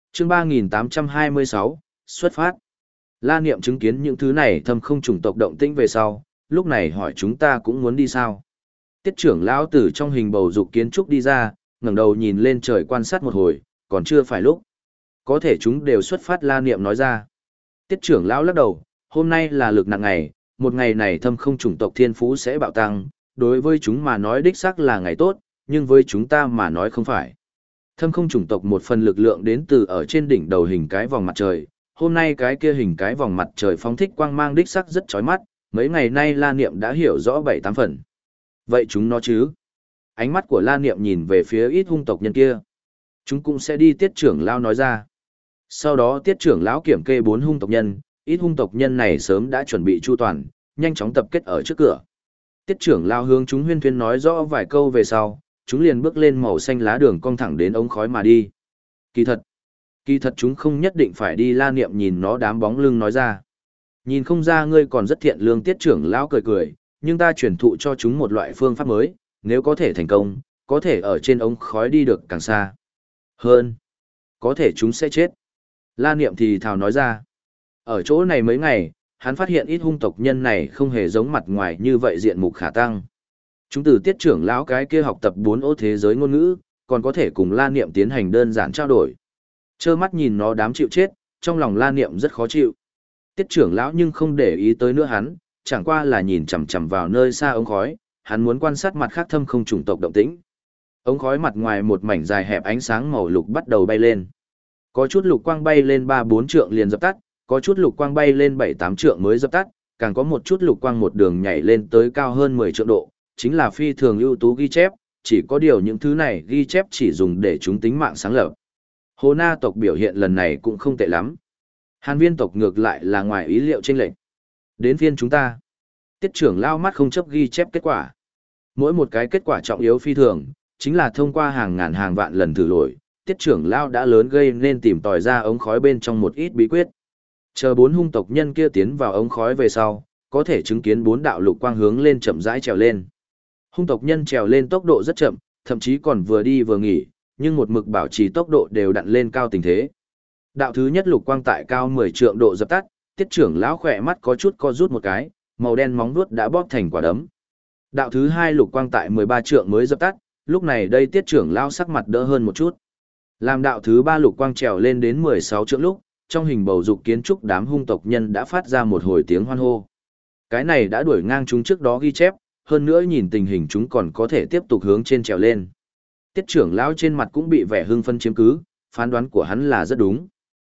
Chương 3826, xuất phát. La Niệm chứng kiến những thứ này thâm không chủng tộc động tĩnh về sau, lúc này hỏi chúng ta cũng muốn đi sao. Tiết trưởng lão từ trong hình bầu dục kiến trúc đi ra, ngẩng đầu nhìn lên trời quan sát một hồi, còn chưa phải lúc. Có thể chúng đều xuất phát. La Niệm nói ra. Tiết trưởng lão lắc đầu, hôm nay là lực nặng ngày, một ngày này thâm không chủng tộc thiên phú sẽ bạo tăng, đối với chúng mà nói đích xác là ngày tốt, nhưng với chúng ta mà nói không phải. Thâm không chủng tộc một phần lực lượng đến từ ở trên đỉnh đầu hình cái vòng mặt trời, hôm nay cái kia hình cái vòng mặt trời phóng thích quang mang đích sắc rất chói mắt, mấy ngày nay La Niệm đã hiểu rõ 7-8 phần. Vậy chúng nó chứ? Ánh mắt của La Niệm nhìn về phía ít hung tộc nhân kia. Chúng cũng sẽ đi. Tiết trưởng lão nói ra. Sau đó Tiết trưởng lão kiểm kê 4 hung tộc nhân, ít hung tộc nhân này sớm đã chuẩn bị chu toàn, nhanh chóng tập kết ở trước cửa. Tiết trưởng lão hướng chúng huyên thuyên nói rõ vài câu về sau, chúng liền bước lên màu xanh lá đường cong thẳng đến ống khói mà đi. Kỳ thật chúng không nhất định phải đi. La Niệm nhìn nó đám bóng lưng nói ra. Nhìn không ra ngươi còn rất thiện lương. Tiết trưởng lão cười cười, nhưng ta truyền thụ cho chúng một loại phương pháp mới, nếu có thể thành công, có thể ở trên ống khói đi được càng xa hơn. Có thể chúng sẽ chết. La Niệm thì thào nói ra. Ở chỗ này mấy ngày, hắn phát hiện ít hung tộc nhân này không hề giống mặt ngoài như vậy diện mục khả tăng. Chúng từ Tiết trưởng lão cái kia học tập 4 ô thế giới ngôn ngữ, còn có thể cùng La Niệm tiến hành đơn giản trao đổi. Trơ mắt nhìn nó đám chịu chết, trong lòng La Niệm rất khó chịu. Tiết trưởng lão nhưng không để ý tới nữa hắn, chẳng qua là nhìn chằm chằm vào nơi xa ống khói, hắn muốn quan sát mặt khác thâm không chủng tộc động tĩnh. Ống khói mặt ngoài một mảnh dài hẹp ánh sáng màu lục bắt đầu bay lên. Có chút lục quang bay lên 3-4 trượng liền dập tắt, có chút lục quang bay lên 7-8 trượng mới dập tắt, càng có một chút lục quang một đường nhảy lên tới cao hơn 10 trượng độ, chính là phi thường ưu tú ghi chép, chỉ có điều những thứ này ghi chép chỉ dùng để chúng tính mạng sáng lập. Hồ Na tộc biểu hiện lần này cũng không tệ lắm. Hàn Viên tộc ngược lại là ngoài ý liệu chênh lệch. Đến phiên chúng ta. Tiết trưởng lao mắt không chấp ghi chép kết quả. Mỗi một cái kết quả trọng yếu phi thường, chính là thông qua hàng ngàn hàng vạn lần thử lỗi, Tiết trưởng lao đã lớn gây nên tìm tòi ra ống khói bên trong một ít bí quyết. Chờ 4 hung tộc nhân kia tiến vào ống khói về sau, có thể chứng kiến 4 đạo lục quang hướng lên chậm rãi trèo lên. Hung tộc nhân trèo lên tốc độ rất chậm, thậm chí còn vừa đi vừa nghỉ, nhưng một mực bảo trì tốc độ đều đặn lên cao tình thế. Đạo thứ nhất lục quang tại cao 10 trượng độ dập tắt, Tiết trưởng lão khỏe mắt có chút co rút một cái, màu đen móng vuốt đã bóp thành quả đấm. Đạo thứ hai lục quang tại 13 trượng mới dập tắt, lúc này đây Tiết trưởng lão sắc mặt đỡ hơn một chút. Làm đạo thứ ba lục quang trèo lên đến 16 trượng lúc, trong hình bầu dục kiến trúc đám hung tộc nhân đã phát ra một hồi tiếng hoan hô. Cái này đã đuổi ngang chúng trước đó ghi chép, hơn nữa nhìn tình hình chúng còn có thể tiếp tục hướng trên trèo lên. Tiết trưởng lão trên mặt cũng bị vẻ hưng phân chiếm cứ, phán đoán của hắn là rất đúng.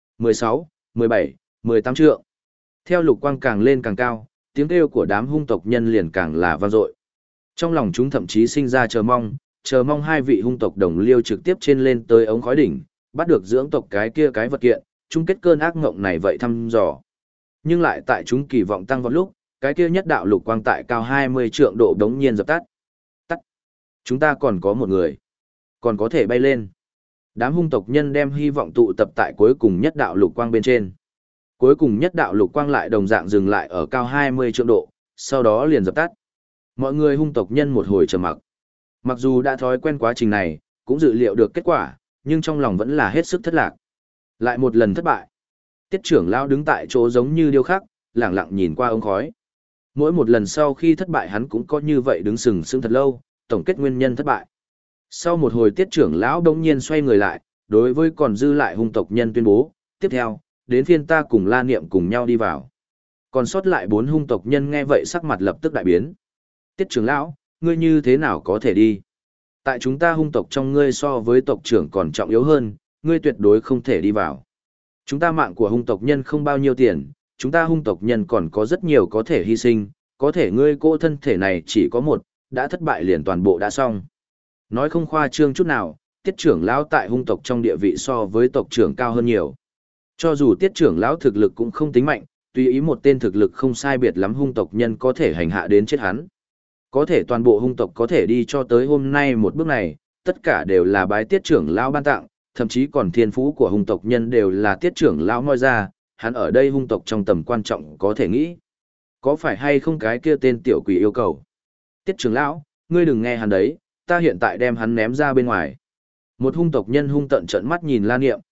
16, 17, 18 trượng. Theo lục quang càng lên càng cao, tiếng kêu của đám hung tộc nhân liền càng là vang dội. Trong lòng chúng thậm chí sinh ra chờ mong hai vị hung tộc đồng liêu trực tiếp trên lên tới ống khói đỉnh, bắt được dưỡng tộc cái kia cái vật kiện, chung kết cơn ác ngộng này vậy thăm dò. Nhưng lại tại chúng kỳ vọng tăng vọt lúc, cái kia nhất đạo lục quang tại cao 20 trượng độ đống nhiên dập tắt. Tắt. Chúng ta còn có một người, còn có thể bay lên. Đám hung tộc nhân đem hy vọng tụ tập tại cuối cùng nhất đạo lục quang bên trên. Cuối cùng nhất đạo lục quang lại đồng dạng dừng lại ở cao 20 trượng độ, sau đó liền dập tắt. Mọi người hung tộc nhân một hồi trầm mặc. Mặc dù đã thói quen quá trình này, cũng dự liệu được kết quả, nhưng trong lòng vẫn là hết sức thất lạc. Lại một lần thất bại. Tiết trưởng lão đứng tại chỗ giống như điêu khắc, lẳng lặng nhìn qua ống khói. Mỗi một lần sau khi thất bại hắn cũng có như vậy đứng sừng sững thật lâu, tổng kết nguyên nhân thất bại. Sau một hồi Tiết trưởng lão đống nhiên xoay người lại, đối với còn dư lại hung tộc nhân tuyên bố, tiếp theo, đến phiên ta cùng La Niệm cùng nhau đi vào. Còn sót lại 4 hung tộc nhân nghe vậy sắc mặt lập tức đại biến. Tiết trưởng lão, ngươi như thế nào có thể đi? Tại chúng ta hung tộc trong ngươi so với tộc trưởng còn trọng yếu hơn, ngươi tuyệt đối không thể đi vào. Chúng ta mạng của hung tộc nhân không bao nhiêu tiền, chúng ta hung tộc nhân còn có rất nhiều có thể hy sinh, có thể ngươi cô thân thể này chỉ có một, đã thất bại liền toàn bộ đã xong. Nói không khoa trương chút nào, Tiết trưởng lão tại hung tộc trong địa vị so với tộc trưởng cao hơn nhiều. Cho dù Tiết trưởng lão thực lực cũng không tính mạnh, tùy ý một tên thực lực không sai biệt lắm hung tộc nhân có thể hành hạ đến chết hắn. Có thể toàn bộ hung tộc có thể đi cho tới hôm nay một bước này, tất cả đều là bái Tiết trưởng lão ban tặng, thậm chí còn thiên phú của hung tộc nhân đều là Tiết trưởng lão moi ra, hắn ở đây hung tộc trong tầm quan trọng có thể nghĩ. Có phải hay không cái kia tên tiểu quỷ yêu cầu? Tiết trưởng lão, ngươi đừng nghe hắn đấy, ta hiện tại đem hắn ném ra bên ngoài. Một hung tộc nhân hung tận trợn mắt nhìn La Niệm.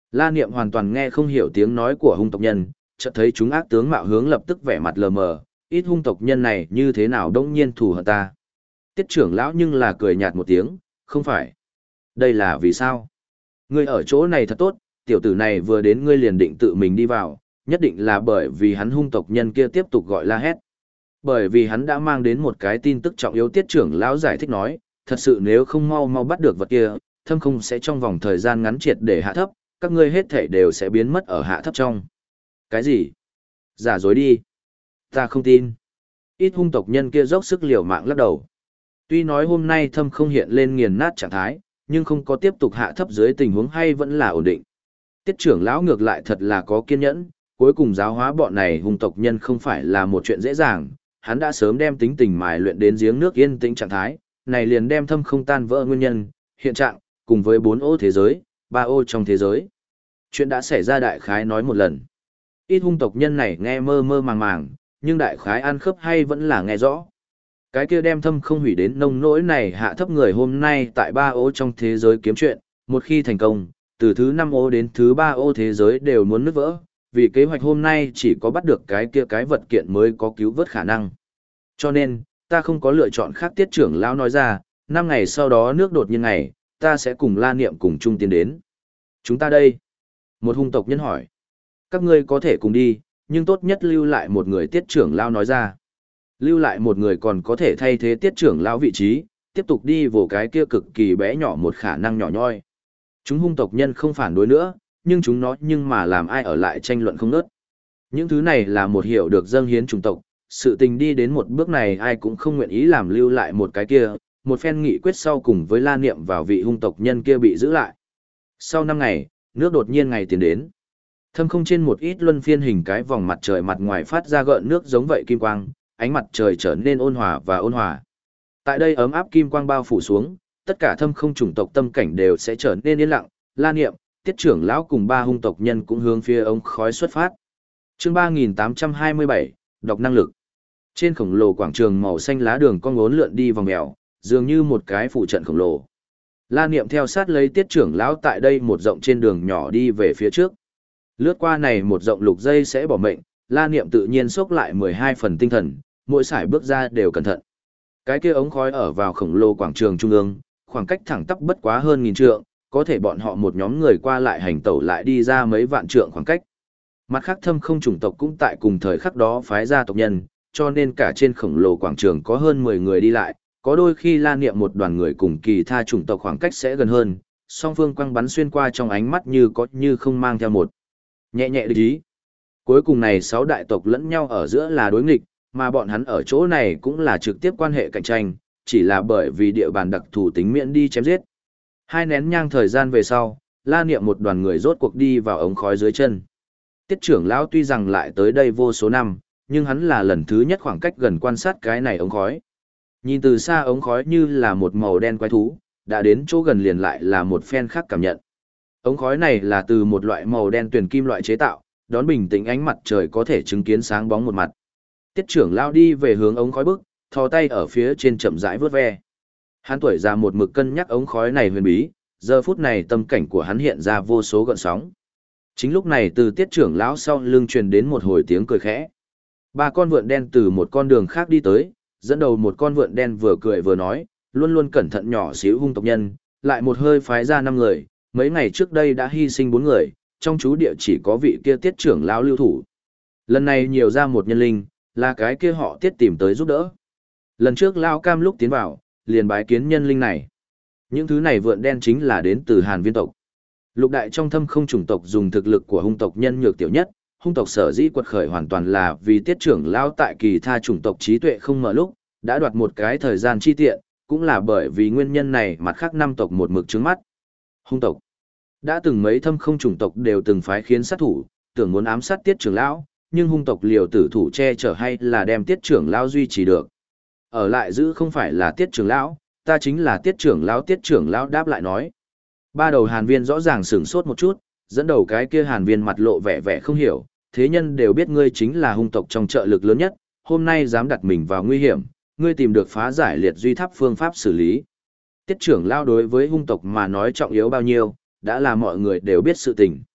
La Niệm hoàn toàn nghe không hiểu tiếng nói của hung tộc nhân, chợt thấy chúng ác tướng mạo hướng lập tức vẻ mặt lờ mờ, ít hung tộc nhân này như thế nào đông nhiên thù hận ta. Tiết trưởng lão nhưng là cười nhạt một tiếng, không phải. Đây là vì sao? Ngươi ở chỗ này thật tốt, tiểu tử này vừa đến ngươi liền định tự mình đi vào, nhất định là bởi vì hắn hung tộc nhân kia tiếp tục gọi la hét. Bởi vì hắn đã mang đến một cái tin tức trọng yếu, tiết trưởng lão giải thích nói, thật sự nếu không mau mau bắt được vật kia, thâm không sẽ trong vòng thời gian ngắn triệt để hạ thấp, các ngươi hết thảy đều sẽ biến mất ở hạ thấp trong. Cái gì? Giả dối đi. Ta không tin. Ít hung tộc nhân kia dốc sức liều mạng lắc đầu. Tuy nói hôm nay thâm không hiện lên nghiền nát trạng thái, nhưng không có tiếp tục hạ thấp dưới tình huống hay vẫn là ổn định. Tiết trưởng lão ngược lại thật là có kiên nhẫn, cuối cùng giáo hóa bọn này hung tộc nhân không phải là một chuyện dễ dàng, hắn đã sớm đem tính tình mài luyện đến giếng nước yên tĩnh trạng thái, này liền đem thâm không tan vỡ nguyên nhân, hiện trạng, cùng với 4 ô thế giới, 3 ô trong thế giới. Chuyện đã xảy ra đại khái nói một lần. Ít hung tộc nhân này nghe mơ mơ màng màng, nhưng đại khái ăn khớp hay vẫn là nghe rõ. Cái kia đem thâm không hủy đến nông nỗi này hạ thấp người hôm nay tại 3 ô trong thế giới kiếm chuyện, một khi thành công, từ thứ 5 ô đến thứ 3 ô thế giới đều muốn nứt vỡ, vì kế hoạch hôm nay chỉ có bắt được cái kia cái vật kiện mới có cứu vớt khả năng. Cho nên, ta không có lựa chọn khác, tiết trưởng lão nói ra, 5 ngày sau đó nước đột nhiên ngày, ta sẽ cùng La Niệm cùng chung tiến đến. Chúng ta đây. Một hung tộc nhân hỏi. Các ngươi có thể cùng đi, nhưng tốt nhất lưu lại một người, tiết trưởng lão nói ra. Lưu lại một người còn có thể thay thế tiết trưởng lão vị trí, tiếp tục đi vào cái kia cực kỳ bé nhỏ một khả năng nhỏ nhoi. Chúng hung tộc nhân không phản đối nữa, nhưng chúng nó nhưng mà làm ai ở lại tranh luận không nớt. Những thứ này là một hiểu được dâng hiến chủng tộc, sự tình đi đến một bước này ai cũng không nguyện ý làm lưu lại một cái kia, một phen nghị quyết sau cùng với La Niệm vào vị hung tộc nhân kia bị giữ lại. Sau 5 ngày, nước đột nhiên ngày tiến đến. Thâm không trên một ít luân phiên hình cái vòng mặt trời mặt ngoài phát ra gợn nước giống vậy kim quang, ánh mặt trời trở nên ôn hòa và ôn hòa. Tại đây ấm áp kim quang bao phủ xuống, tất cả thâm không chủng tộc tâm cảnh đều sẽ trở nên yên lặng, La Niệm, tiết trưởng lão cùng 3 hung tộc nhân cũng hướng phía ống khói xuất phát. Chương 3827, đọc năng lực. Trên khổng lồ quảng trường màu xanh lá đường con ngốn lượn đi vòng mèo, dường như một cái phụ trận khổng lồ. La Niệm theo sát lấy tiết trưởng lão tại đây một rộng trên đường nhỏ đi về phía trước. Lướt qua này một rộng lục dây sẽ bỏ mệnh, La Niệm tự nhiên xốc lại 12 phần tinh thần, mỗi sải bước ra đều cẩn thận. Cái kia ống khói ở vào khổng lồ quảng trường trung ương, khoảng cách thẳng tắp bất quá hơn 1000 trượng, có thể bọn họ một nhóm người qua lại hành tẩu lại đi ra mấy vạn trượng khoảng cách. Mặt khác thâm không chủng tộc cũng tại cùng thời khắc đó phái ra tộc nhân, cho nên cả trên khổng lồ quảng trường có hơn 10 người đi lại, có đôi khi La Niệm một đoàn người cùng kỳ tha chủng tộc khoảng cách sẽ gần hơn, song phương quăng bắn xuyên qua trong ánh mắt như có như không mang theo một nhẹ nhẹ địch ý. Cuối cùng này 6 đại tộc lẫn nhau ở giữa là đối nghịch, mà bọn hắn ở chỗ này cũng là trực tiếp quan hệ cạnh tranh, chỉ là bởi vì địa bàn đặc thù tính miễn đi chém giết. 2 nén nhang thời gian về sau, La Niệm một đoàn người rốt cuộc đi vào ống khói dưới chân. Tiết trưởng lão tuy rằng lại tới đây vô số năm, nhưng hắn là lần thứ nhất khoảng cách gần quan sát cái này ống khói. Nhìn từ xa ống khói như là một màu đen quái thú, đã đến chỗ gần liền lại là một phen khác cảm nhận. Ống khói này là từ một loại màu đen tuyền kim loại chế tạo, đón bình tĩnh ánh mặt trời có thể chứng kiến sáng bóng một mặt. Tiết trưởng lão đi về hướng ống khói bức, thò tay ở phía trên chậm rãi vớt ve. Hắn tuổi già một mực cân nhắc ống khói này huyền bí, giờ phút này tâm cảnh của hắn hiện ra vô số gợn sóng. Chính lúc này từ tiết trưởng lão sau lưng truyền đến một hồi tiếng cười khẽ. 3 con vượn đen từ một con đường khác đi tới, dẫn đầu một con vượn đen vừa cười vừa nói, luôn luôn cẩn thận nhỏ xíu hung tộc nhân, lại một hơi phái ra 5 người, mấy ngày trước đây đã hy sinh 4 người, trong chú địa chỉ có vị kia tiết trưởng lão lưu thủ. Lần này nhiều ra một nhân linh, là cái kia họ tiết tìm tới giúp đỡ. Lần trước Lão Cam lúc tiến vào, liền bái kiến nhân linh này. Những thứ này vượn đen chính là đến từ Hàn Viên tộc. Lục đại trong thâm không chủng tộc dùng thực lực của hung tộc nhân nhược tiểu nhất, hung tộc sở dĩ quật khởi hoàn toàn là vì tiết trưởng lão tại kỳ tha chủng tộc trí tuệ không mở lúc, đã đoạt một cái thời gian chi tiện, cũng là bởi vì nguyên nhân này mặt khác 5 tộc một mực trướng mắt. Hung tộc đã từng mấy thâm không chủng tộc đều từng phái khiến sát thủ, tưởng muốn ám sát tiết trưởng lão, nhưng hung tộc liều tử thủ che chở hay là đem tiết trưởng lão duy trì được. Ở lại giữ không phải là tiết trưởng lão, ta chính là tiết trưởng lão đáp lại nói. 3 đầu Hàn Viên rõ ràng sửng sốt một chút, dẫn đầu cái kia Hàn Viên mặt lộ vẻ vẻ không hiểu, thế nhân đều biết ngươi chính là hung tộc trong trợ lực lớn nhất, hôm nay dám đặt mình vào nguy hiểm, ngươi tìm được phá giải liệt duy tháp phương pháp xử lý. Tiết trưởng lão đối với hung tộc mà nói trọng yếu bao nhiêu, đã là mọi người đều biết sự tình.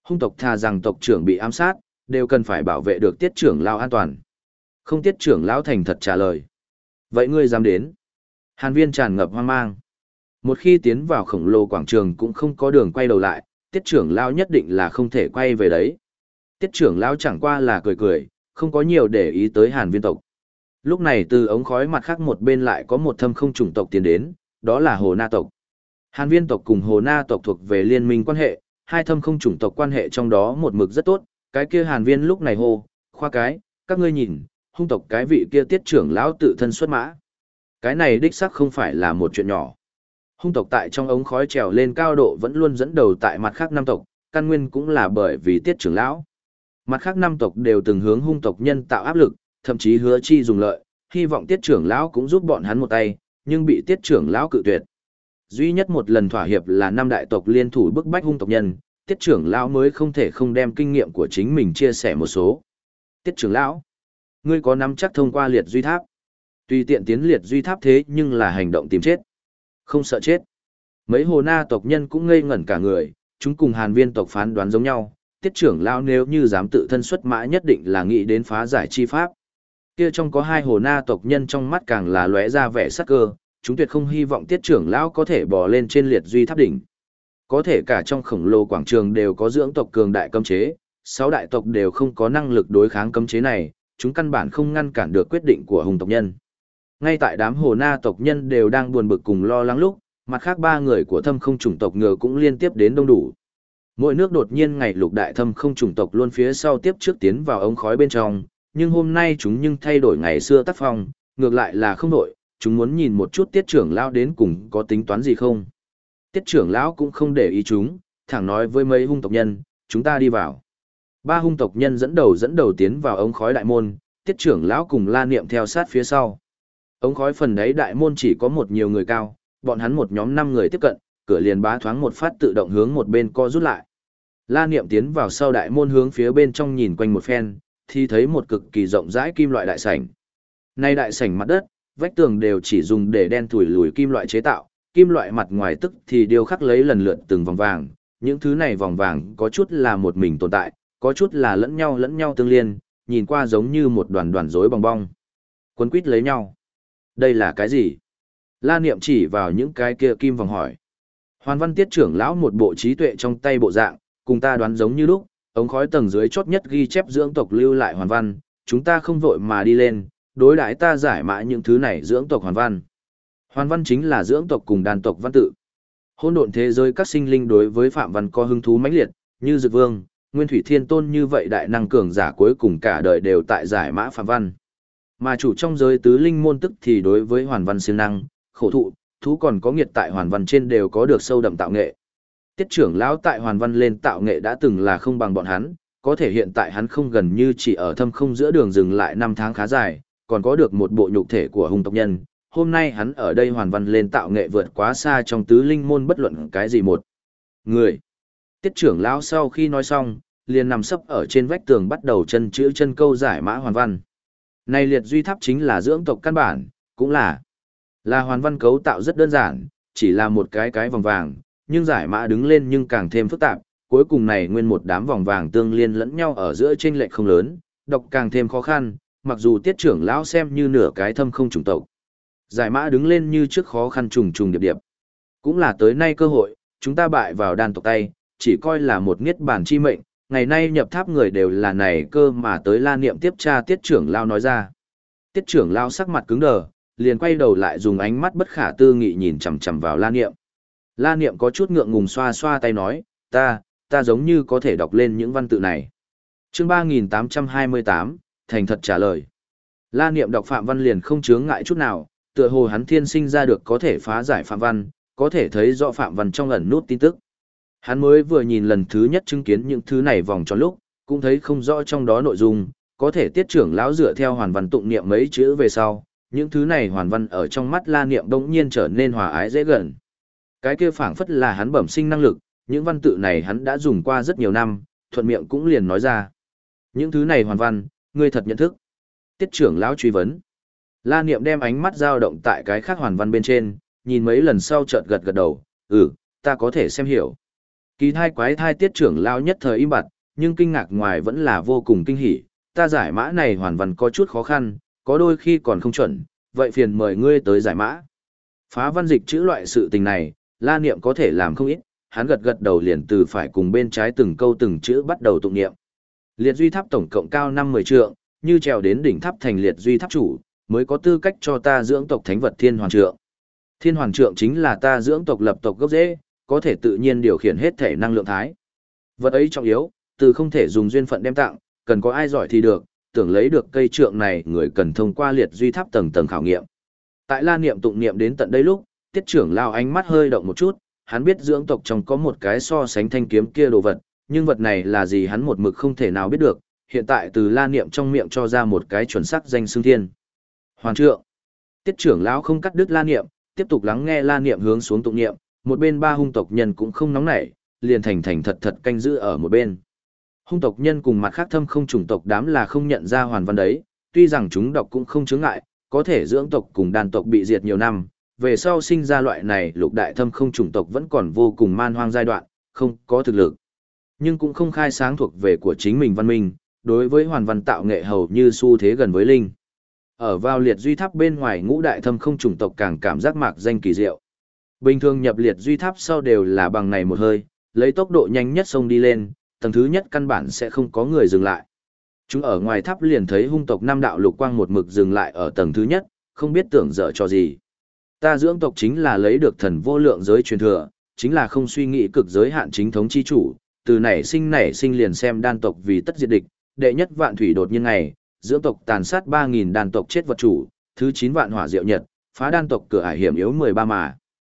Hung tộc thà rằng tộc trưởng bị ám sát, đều cần phải bảo vệ được tiết trưởng lão an toàn. Không, tiết trưởng lão thành thật trả lời. Vậy ngươi dám đến? Hàn Viên tràn ngập hoang mang. Một khi tiến vào khổng lồ quảng trường cũng không có đường quay đầu lại, tiết trưởng lão nhất định là không thể quay về đấy. Tiết trưởng lão chẳng qua là cười cười, không có nhiều để ý tới Hàn Viên tộc. Lúc này từ ống khói mặt khác một bên lại có một thâm không chủng tộc tiến đến, đó là Hồ Na tộc. Hàn Viên tộc cùng Hồ Na tộc thuộc về liên minh quan hệ, hai thâm không chủng tộc quan hệ trong đó một mực rất tốt, cái kia Hàn Viên lúc này hô, khoa cái, các ngươi nhìn, hung tộc cái vị kia tiết trưởng lão tự thân xuất mã. Cái này đích xác không phải là một chuyện nhỏ. Hung tộc tại trong ống khói trèo lên cao độ vẫn luôn dẫn đầu tại mặt khác năm tộc, căn nguyên cũng là bởi vì tiết trưởng lão. Mặt khác năm tộc đều từng hướng hung tộc nhân tạo áp lực, thậm chí hứa chi dùng lợi, hy vọng tiết trưởng lão cũng giúp bọn hắn một tay, nhưng bị tiết trưởng lão cự tuyệt. Duy nhất một lần thỏa hiệp là năm đại tộc liên thủ bức bách hung tộc nhân, tiết trưởng lão mới không thể không đem kinh nghiệm của chính mình chia sẻ một số. Tiết trưởng lão, ngươi có nắm chắc thông qua liệt duy tháp? Tùy tiện tiến liệt duy tháp thế nhưng là hành động tìm chết. Không sợ chết. Mấy Hồ Na tộc nhân cũng ngây ngẩn cả người, chúng cùng Hàn Viên tộc phán đoán giống nhau, tiết trưởng lão nếu như dám tự thân xuất mã nhất định là nghĩ đến phá giải chi pháp. Kia trong có hai Hồ Na tộc nhân trong mắt càng là lóe ra vẻ sắc cơ, chúng tuyệt không hy vọng tiết trưởng lão có thể bò lên trên liệt duy tháp đỉnh. Có thể cả trong khổng lồ quảng trường đều có dưỡng tộc cường đại cấm chế, 6 đại tộc đều không có năng lực đối kháng cấm chế này, chúng căn bản không ngăn cản được quyết định của hùng tộc nhân. Ngay tại đám Hồ Na tộc nhân đều đang buồn bực cùng lo lắng lúc, mặt khác 3 người của thâm không chủng tộc ngựa cũng liên tiếp đến đông đủ. Mỗi nước đột nhiên ngày lục đại thâm không chủng tộc luôn phía sau tiếp trước tiến vào ống khói bên trong, nhưng hôm nay chúng nhưng thay đổi ngày xưa tác phong, ngược lại là không đổi, chúng muốn nhìn một chút tiết trưởng lão đến cùng có tính toán gì không. Tiết trưởng lão cũng không để ý chúng, thẳng nói với mấy hung tộc nhân, chúng ta đi vào. 3 hung tộc nhân dẫn đầu tiến vào ống khói đại môn, tiết trưởng lão cùng La Niệm theo sát phía sau. Ống khói phần đấy đại môn chỉ có một nhiều người cao, bọn hắn một nhóm 5 người tiếp cận, cửa liền bá thoáng một phát tự động hướng một bên co rút lại. La Niệm tiến vào sau đại môn hướng phía bên trong nhìn quanh một phen, thì thấy một cực kỳ rộng rãi kim loại đại sảnh. Nay đại sảnh mặt đất, vách tường đều chỉ dùng để đen thủi lùi kim loại chế tạo, kim loại mặt ngoài tức thì điêu khắc lấy lần lượt từng vòng vàng, những thứ này vòng vàng có chút là một mình tồn tại, có chút là lẫn nhau tương liên, nhìn qua giống như một đoàn đoàn rối bong bong. Quấn quýt lấy nhau. Đây là cái gì? La Niệm chỉ vào những cái kia kim vòng hỏi. Hoàn Văn tiết trưởng lão một bộ trí tuệ trong tay bộ dạng, cùng ta đoán giống như lúc, ống khói tầng dưới chót nhất ghi chép dưỡng tộc lưu lại hoàn văn, chúng ta không vội mà đi lên, đối đãi ta giải mã những thứ này dưỡng tộc hoàn văn. Hoàn văn chính là dưỡng tộc cùng đàn tộc văn tự. Hỗn độn thế giới các sinh linh đối với phạm văn có hứng thú mãnh liệt, như Dực Vương, Nguyên Thủy Thiên Tôn như vậy đại năng cường giả cuối cùng cả đời đều tại giải mã phạm văn. Mà chủ trong giới tứ linh môn tức thì đối với hoàn văn siêng năng, khổ thụ, thú còn có nghiệt tại hoàn văn trên đều có được sâu đậm tạo nghệ. Tiết trưởng lão tại hoàn văn lên tạo nghệ đã từng là không bằng bọn hắn, có thể hiện tại hắn không gần như chỉ ở thâm không giữa đường dừng lại 5 tháng khá dài, còn có được một bộ nhục thể của hung tộc nhân. Hôm nay hắn ở đây hoàn văn lên tạo nghệ vượt quá xa trong tứ linh môn bất luận cái gì một người. Tiết trưởng lão sau khi nói xong, liền nằm sấp ở trên vách tường bắt đầu chân chữ chân câu giải mã hoàn văn. Này liệt duy tháp chính là dưỡng tộc căn bản, cũng là hoàn văn cấu tạo rất đơn giản, chỉ là một cái vòng vàng, nhưng giải mã đứng lên nhưng càng thêm phức tạp, cuối cùng này nguyên một đám vòng vàng tương liên lẫn nhau ở giữa chênh lệch không lớn, đọc càng thêm khó khăn, mặc dù tiết trưởng lão xem như nửa cái thâm không chủng tộc. Giải mã đứng lên như trước khó khăn trùng trùng điệp điệp. Cũng là tới nay cơ hội, chúng ta bại vào đàn tộc tay, chỉ coi là một niết bàn chi mệnh, ngày nay nhập tháp người đều là này cơ mà tới La Niệm tiếp tra tiết trưởng lão nói ra. Tiết trưởng lão sắc mặt cứng đờ, liền quay đầu lại dùng ánh mắt bất khả tư nghị nhìn chằm chằm vào La Niệm. La Niệm có chút ngượng ngùng xoa xoa tay nói, ta giống như có thể đọc lên những văn tự này. Chương 3828, thành thật trả lời. La Niệm đọc phạm văn liền không chướng ngại chút nào, tựa hồ hắn thiên sinh ra được có thể phá giải phạm văn, có thể thấy rõ phạm văn trong ẩn nút tin tức. Hắn mới vừa nhìn lần thứ nhất chứng kiến những thứ này vòng tròn lúc, cũng thấy không rõ trong đó nội dung, có thể tiết trưởng lão dựa theo hoàn văn tụng niệm mấy chữ về sau, những thứ này hoàn văn ở trong mắt La Niệm bỗng nhiên trở nên hòa ái dễ gần. Cái kia phảng phất là hắn bẩm sinh năng lực, những văn tự này hắn đã dùng qua rất nhiều năm, thuận miệng cũng liền nói ra. Những thứ này hoàn văn, ngươi thật nhận thức. Tiết trưởng lão truy vấn. La Niệm đem ánh mắt dao động tại cái khác hoàn văn bên trên, nhìn mấy lần sau chợt gật gật đầu, ta có thể xem hiểu. Kỳ thai quái thai tiết trưởng lão nhất thời im bặt, nhưng kinh ngạc ngoài vẫn là vô cùng kinh hỉ. Ta giải mã này hoàn toàn có chút khó khăn, có đôi khi còn không chuẩn, vậy phiền mời ngươi tới giải mã. Phá văn dịch chữ loại sự tình này, La Niệm có thể làm không ít, hắn gật gật đầu liền từ phải cùng bên trái từng câu từng chữ bắt đầu tụng niệm. Liệt duy tháp tổng cộng cao 50 trượng, như trèo đến đỉnh tháp thành liệt duy tháp chủ, mới có tư cách cho ta dưỡng tộc thánh vật thiên hoàn trượng. Thiên hoàn trượng chính là ta dưỡng tộc lập tộc gốc rễ, có thể tự nhiên điều khiển hết thể năng lượng thái. Vật ấy trọng yếu, từ không thể dùng duyên phận đem tặng, cần có ai giỏi thì được, tưởng lấy được cây trượng này người cần thông qua liệt duy tháp tầng tầng khảo nghiệm. Tại La Niệm tụng niệm đến tận đây lúc, Tiết trưởng lão ánh mắt hơi động một chút, hắn biết dưỡng tộc trong có một cái so sánh thanh kiếm kia đồ vật, nhưng vật này là gì hắn một mực không thể nào biết được, hiện tại từ La Niệm trong miệng cho ra một cái chuẩn xác danh xưng thiên. Hoàn trượng. Tiết trưởng lão không cắt đứt La Niệm, tiếp tục lắng nghe La Niệm hướng xuống tụng niệm, một bên ba hung tộc nhân cũng không nóng nảy, liền thành thành thật thật canh giữ ở một bên. Hung tộc nhân cùng mặt khác thâm không chủng tộc đám là không nhận ra hoàn văn đấy, tuy rằng chúng đọc cũng không chướng ngại, có thể dưỡng tộc cùng đàn tộc bị diệt nhiều năm, về sau sinh ra loại này lục đại thâm không chủng tộc vẫn còn vô cùng man hoang giai đoạn, không có thực lực. Nhưng cũng không khai sáng thuộc về của chính mình văn minh, đối với hoàn văn tạo nghệ hầu như xu thế gần với linh. Ở vào liệt duy tháp bên ngoài ngũ đại thâm không chủng tộc càng cảm giác mạc danh kỳ diệu. Bình thường nhập liệt duy tháp sau đều là bằng này một hơi, lấy tốc độ nhanh nhất xông đi lên, tầng thứ nhất căn bản sẽ không có người dừng lại. Chúng ở ngoài tháp liền thấy hung tộc năm đạo lục quang một mực dừng lại ở tầng thứ nhất, không biết tưởng dở cho gì. Ta dưỡng tộc chính là lấy được thần vô lượng giới truyền thừa, chính là không suy nghĩ cực giới hạn chính thống chi chủ, từ nảy sinh liền xem đan tộc vì tất diệt địch, đệ nhất vạn thủy đột nhiên ngày, dưỡng tộc tàn sát 3.000 đan tộc chết vật chủ, thứ 9 vạn hỏa diệu nhật, phá đan tộc cửa ải hiểm yếu 13 mà.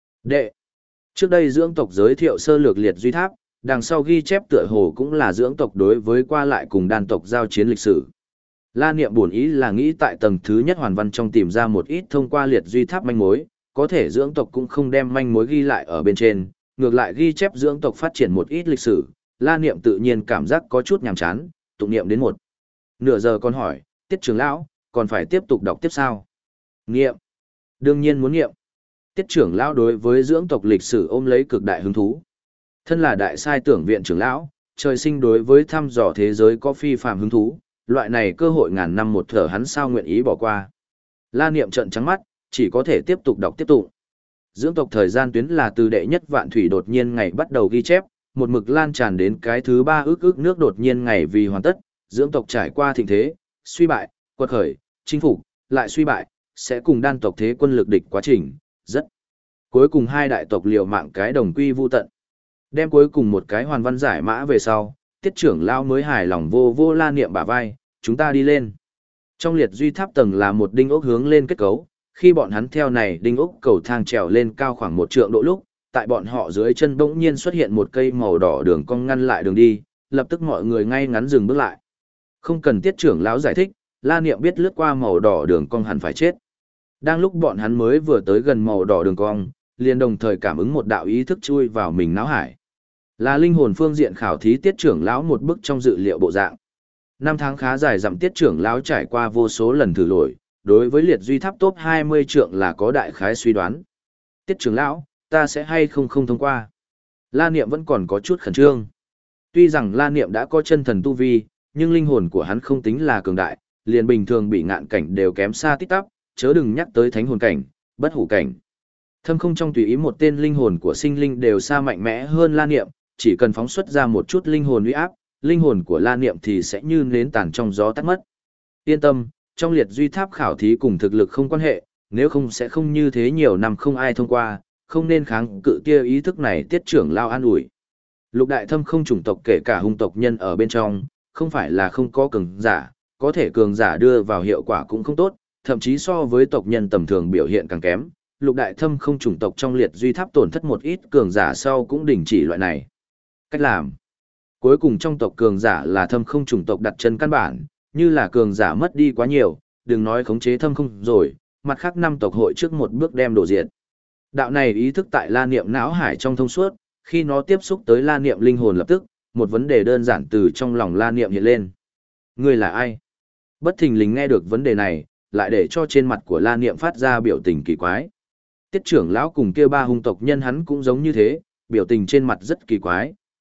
Trước đây dưỡng tộc giới thiệu sơ lược liệt duy tháp, đằng sau ghi chép tựa hồ cũng là dưỡng tộc đối với qua lại cùng đan tộc giao chiến lịch sử. La Niệm buồn ý là nghĩ tại tầng thứ nhất hoàn văn trong tìm ra một ít thông qua liệt duy tháp manh mối, có thể dưỡng tộc cũng không đem manh mối ghi lại ở bên trên, ngược lại ghi chép dưỡng tộc phát triển một ít lịch sử. La Niệm tự nhiên cảm giác có chút nhàm chán, tụng niệm đến một nửa giờ còn hỏi, Tiết trưởng lão, còn phải tiếp tục đọc tiếp sao? Niệm. Đương nhiên muốn niệm. Tiết trưởng lão đối với dưỡng tộc lịch sử ôm lấy cực đại hứng thú. Thân là đại sai tưởng viện trưởng lão, trời sinh đối với thăm dò thế giới có phi phàm hứng thú, loại này cơ hội ngàn năm một thở hắn sao nguyện ý bỏ qua. La Niệm trợn trắng mắt, chỉ có thể tiếp tục đọc tiếp tục. Dưỡng tộc thời gian tuyến là từ đệ nhất vạn thủy đột nhiên ngày bắt đầu ghi chép, một mực lan tràn đến cái thứ ba ước nước đột nhiên ngày vì hoàn tất, dưỡng tộc trải qua thịnh thế, suy bại, quật khởi, chinh phục, lại suy bại, sẽ cùng đan tộc thế quân lực địch quá trình, rất. Cuối cùng hai đại tộc liều mạng cái đồng quy vu tận. Đem cuối cùng một cái hoàn văn giải mã về sau, Tiết trưởng lão mới hài lòng vô La Niệm bả vai, chúng ta đi lên. Trong liệt duy tháp tầng là một đinh ốc hướng lên kết cấu, khi bọn hắn theo này đinh ốc cầu thang trèo lên cao khoảng 1 trượng độ lúc, tại bọn họ dưới chân bỗng nhiên xuất hiện một cây màu đỏ đường cong ngăn lại đường đi, lập tức mọi người ngay ngắn dừng bước lại. Không cần Tiết trưởng lão giải thích, La Niệm biết lướt qua màu đỏ đường cong hẳn phải chết. Đang lúc bọn hắn mới vừa tới gần màu đỏ đường cong, liền đồng thời cảm ứng một đạo ý thức chui vào mình não hải. Là linh hồn phương diện khảo thí Tiết trưởng lão một bước trong dự liệu bộ dạng. 5 tháng khá dài dặm Tiết trưởng lão trải qua vô số lần thử lỗi, đối với liệt duy tháp top 20 trượng là có đại khái suy đoán. Tiết trưởng lão, ta sẽ hay không thông qua. La Niệm vẫn còn có chút khẩn trương. Tuy rằng La Niệm đã có chân thần tu vi, nhưng linh hồn của hắn không tính là cường đại, liền bình thường bị ngạn cảnh đều kém xa tít tắp, chớ đừng nhắc tới thánh hồn cảnh, bất hủ cảnh. Thâm không trong tùy ý một tên linh hồn của sinh linh đều xa mạnh mẽ hơn La Niệm, chỉ cần phóng xuất ra một chút linh hồn uy áp, linh hồn của La Niệm thì sẽ như nến tàn trong gió tắt mất. Yên tâm, trong liệt duy tháp khảo thí cùng thực lực không quan hệ, nếu không sẽ không như thế nhiều năm không ai thông qua, không nên kháng cự tia ý thức này. Tiết trưởng lao an ủi. Lục đại thâm không chủng tộc kể cả hung tộc nhân ở bên trong, không phải là không có cường giả, có thể cường giả đưa vào hiệu quả cũng không tốt, thậm chí so với tộc nhân tầm thường biểu hiện càng kém. Lục đại thâm không chủng tộc trong liệt duy tháp tổn thất một ít cường giả sau cũng đình chỉ loại này. Cách làm. Cuối cùng trong tộc cường giả là thâm không chủng tộc đặt chân căn bản, như là cường giả mất đi quá nhiều, đừng nói khống chế thâm không rồi, mặt khác 5 tộc hội trước một bước đem đổ diệt. Đạo này ý thức tại La Niệm não hải trong thông suốt, khi nó tiếp xúc tới La Niệm linh hồn lập tức, một vấn đề đơn giản từ trong lòng La Niệm hiện lên. Ngươi là ai? Bất thình lình nghe được vấn đề này, lại để cho trên mặt của La Niệm phát ra biểu tình kỳ quái. Tiết trưởng lão cùng kia 3 hung tộc nhân hắn cũng giống như thế, biểu tình trên mặt rất kỳ quái,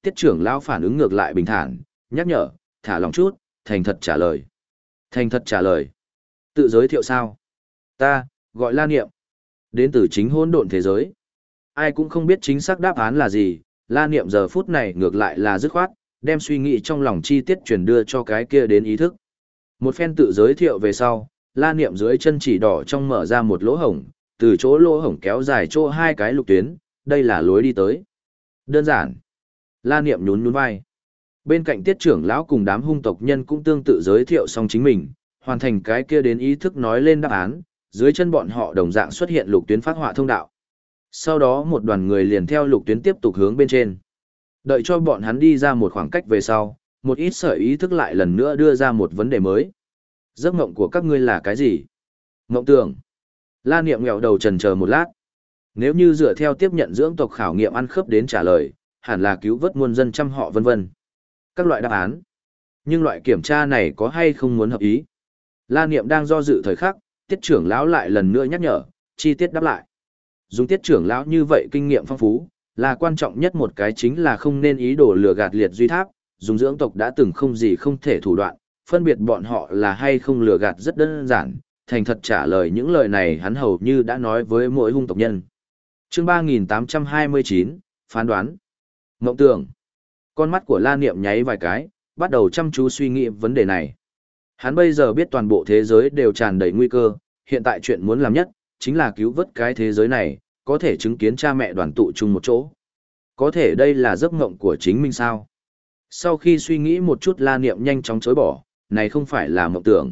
Tiết trưởng lão phản ứng ngược lại bình thản, nhắc nhở, thả lòng chút, thành thật trả lời. Thành thật trả lời. Tự giới thiệu sao? Ta, gọi La Niệm. Đến từ chính hỗn độn thế giới. Ai cũng không biết chính xác đáp án là gì, La Niệm giờ phút này ngược lại là dứt khoát, đem suy nghĩ trong lòng chi tiết truyền đưa cho cái kia đến ý thức. Một phen tự giới thiệu về sau, La Niệm dưới chân chỉ đỏ trong mở ra một lỗ hổng, từ chỗ lỗ hổng kéo dài chỗ hai cái lục tuyến, đây là lối đi tới. Đơn giản. La Niệm nhún nhún vai. Bên cạnh tiết trưởng lão cùng đám hung tộc nhân cũng tương tự giới thiệu xong chính mình, hoàn thành cái kia đến ý thức nói lên đáp án, dưới chân bọn họ đồng dạng xuất hiện lục tuyến phát họa thông đạo. Sau đó một đoàn người liền theo lục tuyến tiếp tục hướng bên trên. Đợi cho bọn hắn đi ra một khoảng cách về sau, một ít sợi ý thức lại lần nữa đưa ra một vấn đề mới. Giấc mộng của các ngươi là cái gì? Mộng tưởng. La Niệm nghẹo đầu chần chờ một lát. Nếu như dựa theo tiếp nhận dưỡng tộc khảo nghiệm ăn khớp đến trả lời, hẳn là cứu vớt muôn dân trăm họ vân vân. Các loại đáp án. Nhưng loại kiểm tra này có hay không muốn hợp ý? La Niệm đang do dự thời khắc, tiết trưởng lão lại lần nữa nhắc nhở, chi tiết đáp lại. Dùng tiết trưởng lão như vậy kinh nghiệm phong phú, là quan trọng nhất một cái chính là không nên ý đồ lừa gạt liệt duy tháp, dùng dưỡng tộc đã từng không gì không thể thủ đoạn, phân biệt bọn họ là hay không lừa gạt rất đơn giản, thành thật trả lời những lời này hắn hầu như đã nói với mỗi hung tộc nhân. Chương 3829, phán đoán. Mộng tưởng. Con mắt của La Niệm nháy vài cái, bắt đầu chăm chú suy nghĩ vấn đề này. Hắn bây giờ biết toàn bộ thế giới đều tràn đầy nguy cơ, hiện tại chuyện muốn làm nhất, chính là cứu vớt cái thế giới này, có thể chứng kiến cha mẹ đoàn tụ chung một chỗ. Có thể đây là giấc mộng của chính mình sao? Sau khi suy nghĩ một chút La Niệm nhanh chóng chối bỏ, này không phải là mộng tưởng.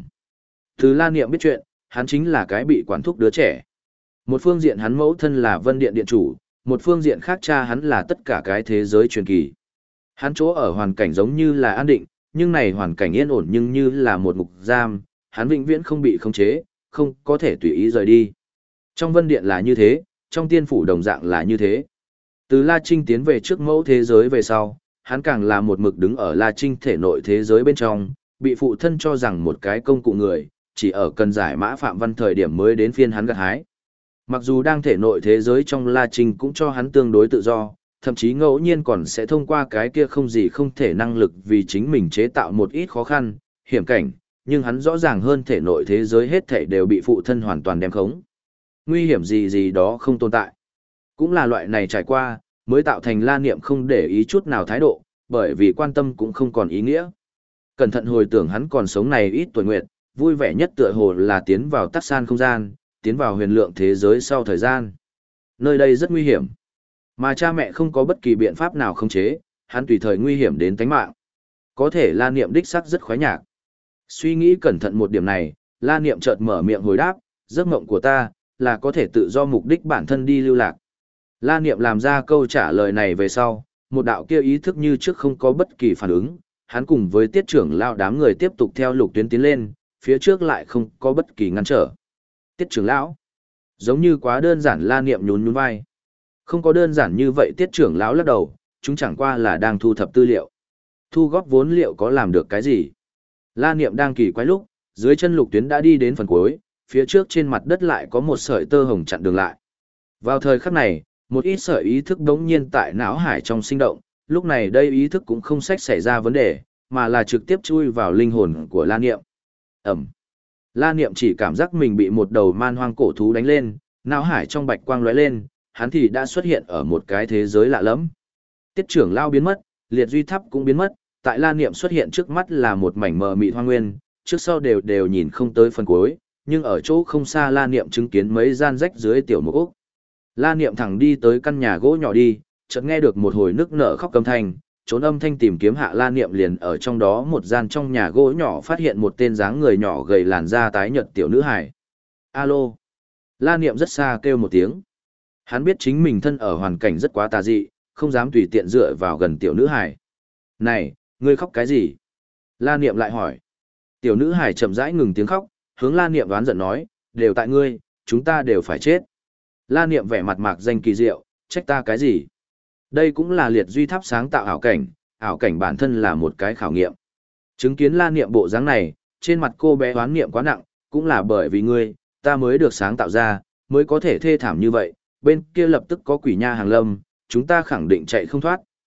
Từ La Niệm biết chuyện, hắn chính là cái bị quản thúc đứa trẻ. Một phương diện hắn mẫu thân là Vân Điện Điện chủ, một phương diện khác cha hắn là tất cả cái thế giới truyền kỳ. Hắn chỗ ở hoàn cảnh giống như là an định, nhưng này hoàn cảnh yên ổn nhưng như là một ngục giam, hắn vĩnh viễn không bị khống chế, không có thể tùy ý rời đi. Trong Vân Điện là như thế, trong tiên phủ đồng dạng là như thế. Từ La Trinh tiến về trước mẫu thế giới về sau, hắn càng là một mực đứng ở La Trinh thể nội thế giới bên trong, bị phụ thân cho rằng một cái công cụ người, chỉ ở cần giải mã Phạm Văn thời điểm mới đến phiên hắn gặt hái. Mặc dù đang thể nội thế giới trong La Trinh cũng cho hắn tương đối tự do, thậm chí ngẫu nhiên còn sẽ thông qua cái kia không gì không thể năng lực vì chính mình chế tạo một ít khó khăn, hiểm cảnh, nhưng hắn rõ ràng hơn thể nội thế giới hết thảy đều bị phụ thân hoàn toàn đem khống. Nguy hiểm gì gì đó không tồn tại. Cũng là loại này trải qua, mới tạo thành La Niệm không để ý chút nào thái độ, bởi vì quan tâm cũng không còn ý nghĩa. Cẩn thận hồi tưởng hắn còn sống này ít tuổi nguyệt, vui vẻ nhất tựa hồ là tiến vào tắc san không gian, tiến vào huyền lượng thế giới sau thời gian. Nơi đây rất nguy hiểm. Mà cha mẹ không có bất kỳ biện pháp nào khống chế, hắn tùy thời nguy hiểm đến tính mạng. Có thể La Niệm đích xác rất khoái nhạc. Suy nghĩ cẩn thận một điểm này, La Niệm chợt mở miệng hồi đáp, giấc mộng của ta, là có thể tự do mục đích bản thân đi lưu lạc. La Niệm làm ra câu trả lời này về sau, một đạo kia ý thức như trước không có bất kỳ phản ứng, hắn cùng với tiết trưởng lão đám người tiếp tục theo lục tuyến tiến lên, phía trước lại không có bất kỳ ngăn trở. Tiết trưởng lão, giống như quá đơn giản. La Niệm nhún nhún vai. Không có đơn giản như vậy. Tiết trưởng lão lắc đầu, chúng chẳng qua là đang thu thập tư liệu. Thu góp vốn liệu có làm được cái gì? La Niệm đang kỳ quái lúc, dưới chân lục tuyến đã đi đến phần cuối, phía trước trên mặt đất lại có một sợi tơ hồng chặn đường lại. Vào thời khắc này, một ít sợi ý thức đống nhiên tại não hải trong sinh động, lúc này đây ý thức cũng không sách xảy ra vấn đề, mà là trực tiếp chui vào linh hồn của La Niệm. Ẩm. La Niệm chỉ cảm giác mình bị một đầu man hoang cổ thú đánh lên, não hải trong bạch quang lóe lên, hắn thì đã xuất hiện ở một cái thế giới lạ lẫm. Tiết trưởng lão biến mất, liệt duy tháp cũng biến mất, tại La Niệm xuất hiện trước mắt là một mảnh mờ mịt hoang nguyên, trước sau đều nhìn không tới phần cuối, nhưng ở chỗ không xa La Niệm chứng kiến mấy gian rách dưới tiểu mục ốc. La Niệm thẳng đi tới căn nhà gỗ nhỏ đi, chợt nghe được một hồi nức nở khóc âm thanh, trốn âm thanh tìm kiếm hạ La Niệm liền ở trong đó một gian trong nhà gỗ nhỏ phát hiện một tên dáng người nhỏ gầy làn da tái nhợt tiểu nữ hài. Alo. La Niệm rất xa kêu một tiếng. Hắn biết chính mình thân ở hoàn cảnh rất quá tà dị, không dám tùy tiện dựa vào gần tiểu nữ hài. Này, ngươi khóc cái gì? La Niệm lại hỏi. Tiểu nữ hài chậm rãi ngừng tiếng khóc, hướng La Niệm đoán giận nói, đều tại ngươi, chúng ta đều phải chết. La Niệm vẻ mặt mạc danh kỳ diệu, trách ta cái gì? Đây cũng là liệt duy tháp sáng tạo ảo cảnh bản thân là một cái khảo nghiệm. Chứng kiến La Niệm bộ dáng này, trên mặt cô bé oán niệm quá nặng, cũng là bởi vì ngươi, ta mới được sáng tạo ra, mới có thể thê thảm như vậy, bên kia lập tức có quỷ nha hàng lâm, chúng ta khẳng định chạy không thoát,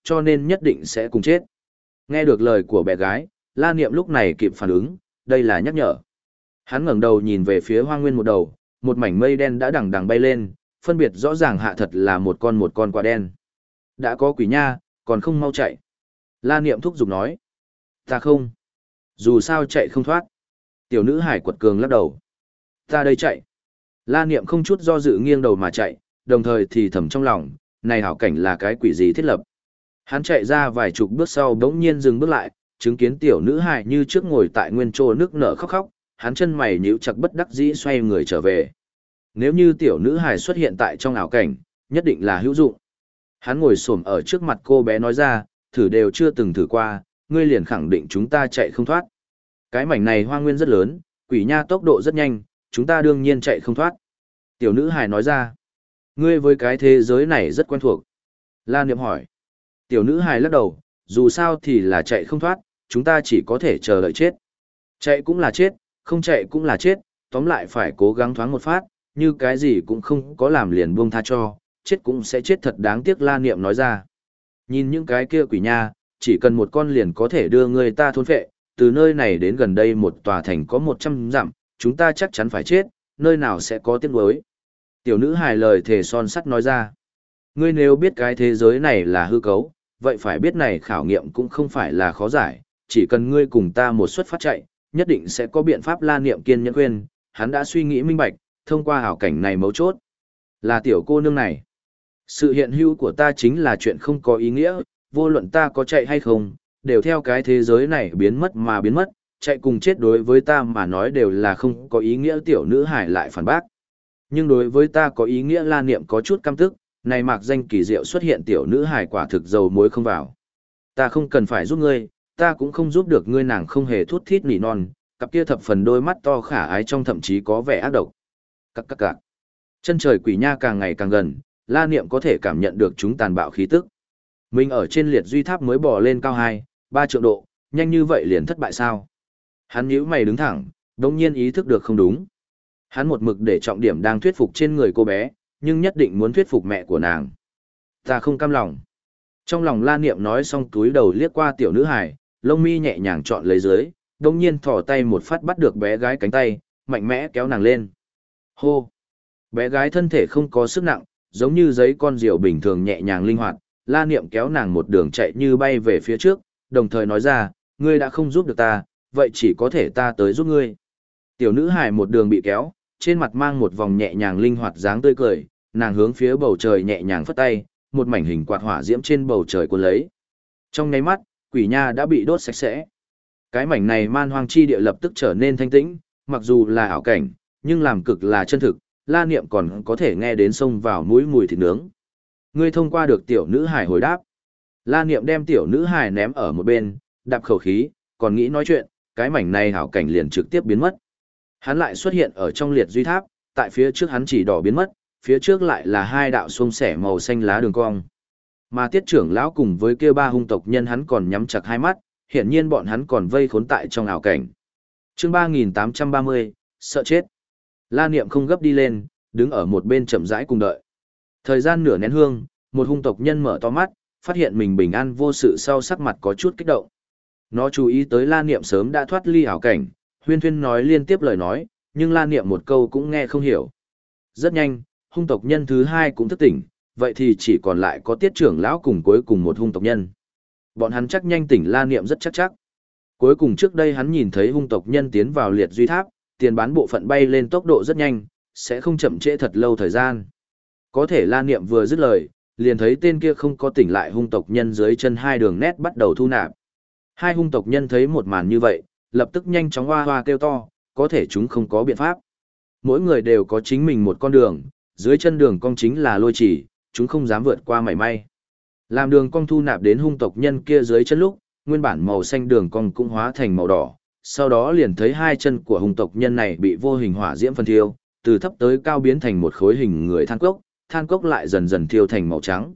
cho nên nhất định sẽ cùng chết. Nghe được lời của bé gái, La Niệm lúc này kịp phản ứng, đây là nhắc nhở. Hắn ngẩng đầu nhìn về phía Hoang Nguyên một đầu, một mảnh mây đen đã đằng đằng bay lên, phân biệt rõ ràng hạ thật là một con quả đen. Đã có quỷ nha, còn không mau chạy. La Niệm thúc giục nói. Ta không. Dù sao chạy không thoát. Tiểu nữ hải quật cường lắc đầu. Ta đây chạy. La Niệm không chút do dự nghiêng đầu mà chạy, đồng thời thì thầm trong lòng, này hảo cảnh là cái quỷ gì thiết lập. Hắn chạy ra vài chục bước sau bỗng nhiên dừng bước lại, chứng kiến tiểu nữ hải như trước ngồi tại nguyên chỗ nước nở khóc khóc, hắn chân mày nhíu chặt bất đắc dĩ xoay người trở về. Nếu như tiểu nữ hải xuất hiện tại trong ảo cảnh, nhất định là hữu dụng. Hắn ngồi xổm ở trước mặt cô bé nói ra, thử đều chưa từng thử qua, ngươi liền khẳng định chúng ta chạy không thoát. Cái mảnh này hoang nguyên rất lớn, quỷ nha tốc độ rất nhanh, chúng ta đương nhiên chạy không thoát. Tiểu nữ hài nói ra, ngươi với cái thế giới này rất quen thuộc. La Niệm hỏi. Tiểu nữ hài lắc đầu, dù sao thì là chạy không thoát, chúng ta chỉ có thể chờ đợi chết. Chạy cũng là chết, không chạy cũng là chết, tóm lại phải cố gắng thoáng một phát, như cái gì cũng không có làm liền buông tha cho, chết cũng sẽ chết thật đáng tiếc. La Niệm nói ra. Nhìn những cái kia quỷ nha, chỉ cần một con liền có thể đưa người ta thôn phệ, từ nơi này đến gần đây một tòa thành có 100 dặm, chúng ta chắc chắn phải chết, nơi nào sẽ có tiếc nuối. Tiểu nữ hài lời thề son sắt nói ra. Ngươi nếu biết cái thế giới này là hư cấu, vậy phải biết này khảo nghiệm cũng không phải là khó giải, chỉ cần ngươi cùng ta một suất phát chạy, nhất định sẽ có biện pháp. La Niệm kiên nhẫn khuyên, hắn đã suy nghĩ minh bạch, thông qua hảo cảnh này mấu chốt. Là tiểu cô nương này. Sự hiện hữu của ta chính là chuyện không có ý nghĩa, vô luận ta có chạy hay không, đều theo cái thế giới này biến mất mà biến mất, chạy cùng chết đối với ta mà nói đều là không có ý nghĩa. Tiểu nữ hải lại phản bác. Nhưng đối với ta có ý nghĩa. La Niệm có chút căm tức, này mạc danh kỳ diệu xuất hiện tiểu nữ hải quả thực dầu muối không vào. Ta không cần phải giúp ngươi, ta cũng không giúp được ngươi. Nàng không hề thút thít nỉ non, cặp kia thập phần đôi mắt to khả ái trong thậm chí có vẻ ác độc. Cặc. Chân trời quỷ nha càng ngày càng gần, La Niệm có thể cảm nhận được chúng tàn bạo khí tức. Mình ở trên liệt duy tháp mới bò lên cao 2-3 triệu độ, nhanh như vậy liền thất bại sao? Hắn nhíu mày đứng thẳng, đột nhiên ý thức được không đúng. Hắn một mực để trọng điểm đang thuyết phục trên người cô bé, nhưng nhất định muốn thuyết phục mẹ của nàng. Ta không cam lòng. Trong lòng La Niệm nói xong túi đầu liếc qua tiểu nữ hài, lông mi nhẹ nhàng chọn lấy dưới, đột nhiên thò tay một phát bắt được bé gái cánh tay, mạnh mẽ kéo nàng lên. Hô! Bé gái thân thể không có sức nặng, giống như giấy con diều bình thường nhẹ nhàng linh hoạt. La Niệm kéo nàng một đường chạy như bay về phía trước, đồng thời nói ra, ngươi đã không giúp được ta, vậy chỉ có thể ta tới giúp ngươi. Tiểu nữ hài một đường bị kéo, trên mặt mang một vòng nhẹ nhàng linh hoạt dáng tươi cười, nàng hướng phía bầu trời nhẹ nhàng phất tay, một mảnh hình quạt hỏa diễm trên bầu trời cuốn lấy. Trong nháy mắt, quỷ nha đã bị đốt sạch sẽ. Cái mảnh này man hoang chi địa lập tức trở nên thanh tĩnh, mặc dù là ảo cảnh, nhưng làm cực là chân thực. La Niệm còn có thể nghe đến xông vào mũi mùi thịt nướng. Ngươi thông qua được. Tiểu nữ hải hồi đáp. La Niệm đem tiểu nữ hải ném ở một bên, đạp khẩu khí, còn nghĩ nói chuyện, cái mảnh này hảo cảnh liền trực tiếp biến mất. Hắn lại xuất hiện ở trong liệt duy tháp, tại phía trước hắn chỉ đỏ biến mất, phía trước lại là 2 đạo xuông xẻ màu xanh lá đường cong. Mà Tiết trưởng lão cùng với kia 3 hung tộc nhân hắn còn nhắm chặt hai mắt, hiển nhiên bọn hắn còn vây khốn tại trong ảo cảnh. Chương 3830, sợ chết. La Niệm không gấp đi lên, đứng ở một bên chậm rãi cùng đợi. Thời gian nửa nén hương, một hung tộc nhân mở to mắt, phát hiện mình bình an vô sự sau sắc mặt có chút kích động. Nó chú ý tới La Niệm sớm đã thoát ly ảo cảnh, huyên thuyên nói liên tiếp lời nói, nhưng La Niệm một câu cũng nghe không hiểu. Rất nhanh, hung tộc nhân thứ 2 cũng thức tỉnh, vậy thì chỉ còn lại có Tiết trưởng lão cùng cuối cùng một hung tộc nhân. Bọn hắn chắc nhanh tỉnh. La Niệm rất chắc. Cuối cùng trước đây hắn nhìn thấy hung tộc nhân tiến vào liệt duy tháp, tiền bán bộ phận bay lên tốc độ rất nhanh, sẽ không chậm trễ thật lâu thời gian. Có thể La Niệm vừa dứt lời, liền thấy tên kia không có tỉnh lại hung tộc nhân dưới chân 2 đường nét bắt đầu thu nạp. 2 hung tộc nhân thấy một màn như vậy, lập tức nhanh chóng hoa hoa kêu to, có thể chúng không có biện pháp. Mỗi người đều có chính mình một con đường, dưới chân đường cong chính là lôi chỉ, chúng không dám vượt qua mảy may. Làm đường cong thu nạp đến hung tộc nhân kia dưới chân lúc, nguyên bản màu xanh đường cong cũng hóa thành màu đỏ, sau đó liền thấy 2 chân của hung tộc nhân này bị vô hình hỏa diễm phân thiêu, từ thấp tới cao biến thành một khối hình người than cốc lại dần dần thiêu thành màu trắng.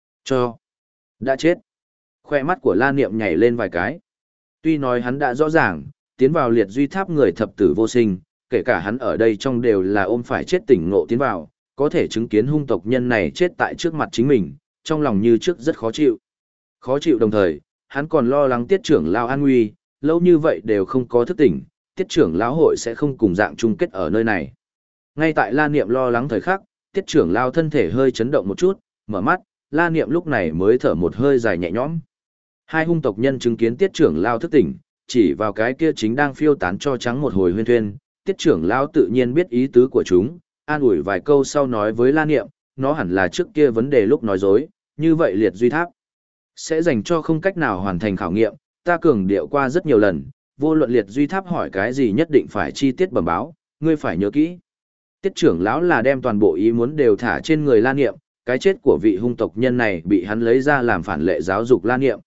Đã chết. Khoe mắt của La Niệm nhảy lên vài cái. Tuy nói hắn đã rõ ràng, tiến vào liệt duy tháp người thập tử vô sinh, kể cả hắn ở đây trong đều là ôm phải chết tỉnh ngộ tiến vào, có thể chứng kiến hung tộc nhân này chết tại trước mặt chính mình, trong lòng như trước rất khó chịu. Khó chịu đồng thời, hắn còn lo lắng tiết trưởng lao an nguy, lâu như vậy đều không có thức tỉnh, tiết trưởng lão hội sẽ không cùng dạng chung kết ở nơi này. Ngay tại La Niệm lo lắng thời khắc, tiết trưởng lao thân thể hơi chấn động một chút, mở mắt, La Niệm lúc này mới thở một hơi dài nhẹ nhõm. Hai hung tộc nhân chứng kiến tiết trưởng lao thức tỉnh, chỉ vào cái kia chính đang phiêu tán cho trắng một hồi huyên thuyên, tiết trưởng lao tự nhiên biết ý tứ của chúng, an ủi vài câu sau nói với La Niệm, nó hẳn là trước kia vấn đề lúc nói dối, như vậy liệt duy tháp sẽ dành cho không cách nào hoàn thành khảo nghiệm, ta cường điệu qua rất nhiều lần, vô luận liệt duy tháp hỏi cái gì nhất định phải chi tiết bẩm báo, ngươi phải nhớ kỹ. Tiết trưởng lão là đem toàn bộ ý muốn đều thả trên người La Niệm, cái chết của vị hung tộc nhân này bị hắn lấy ra làm phản lệ giáo dục La Niệm.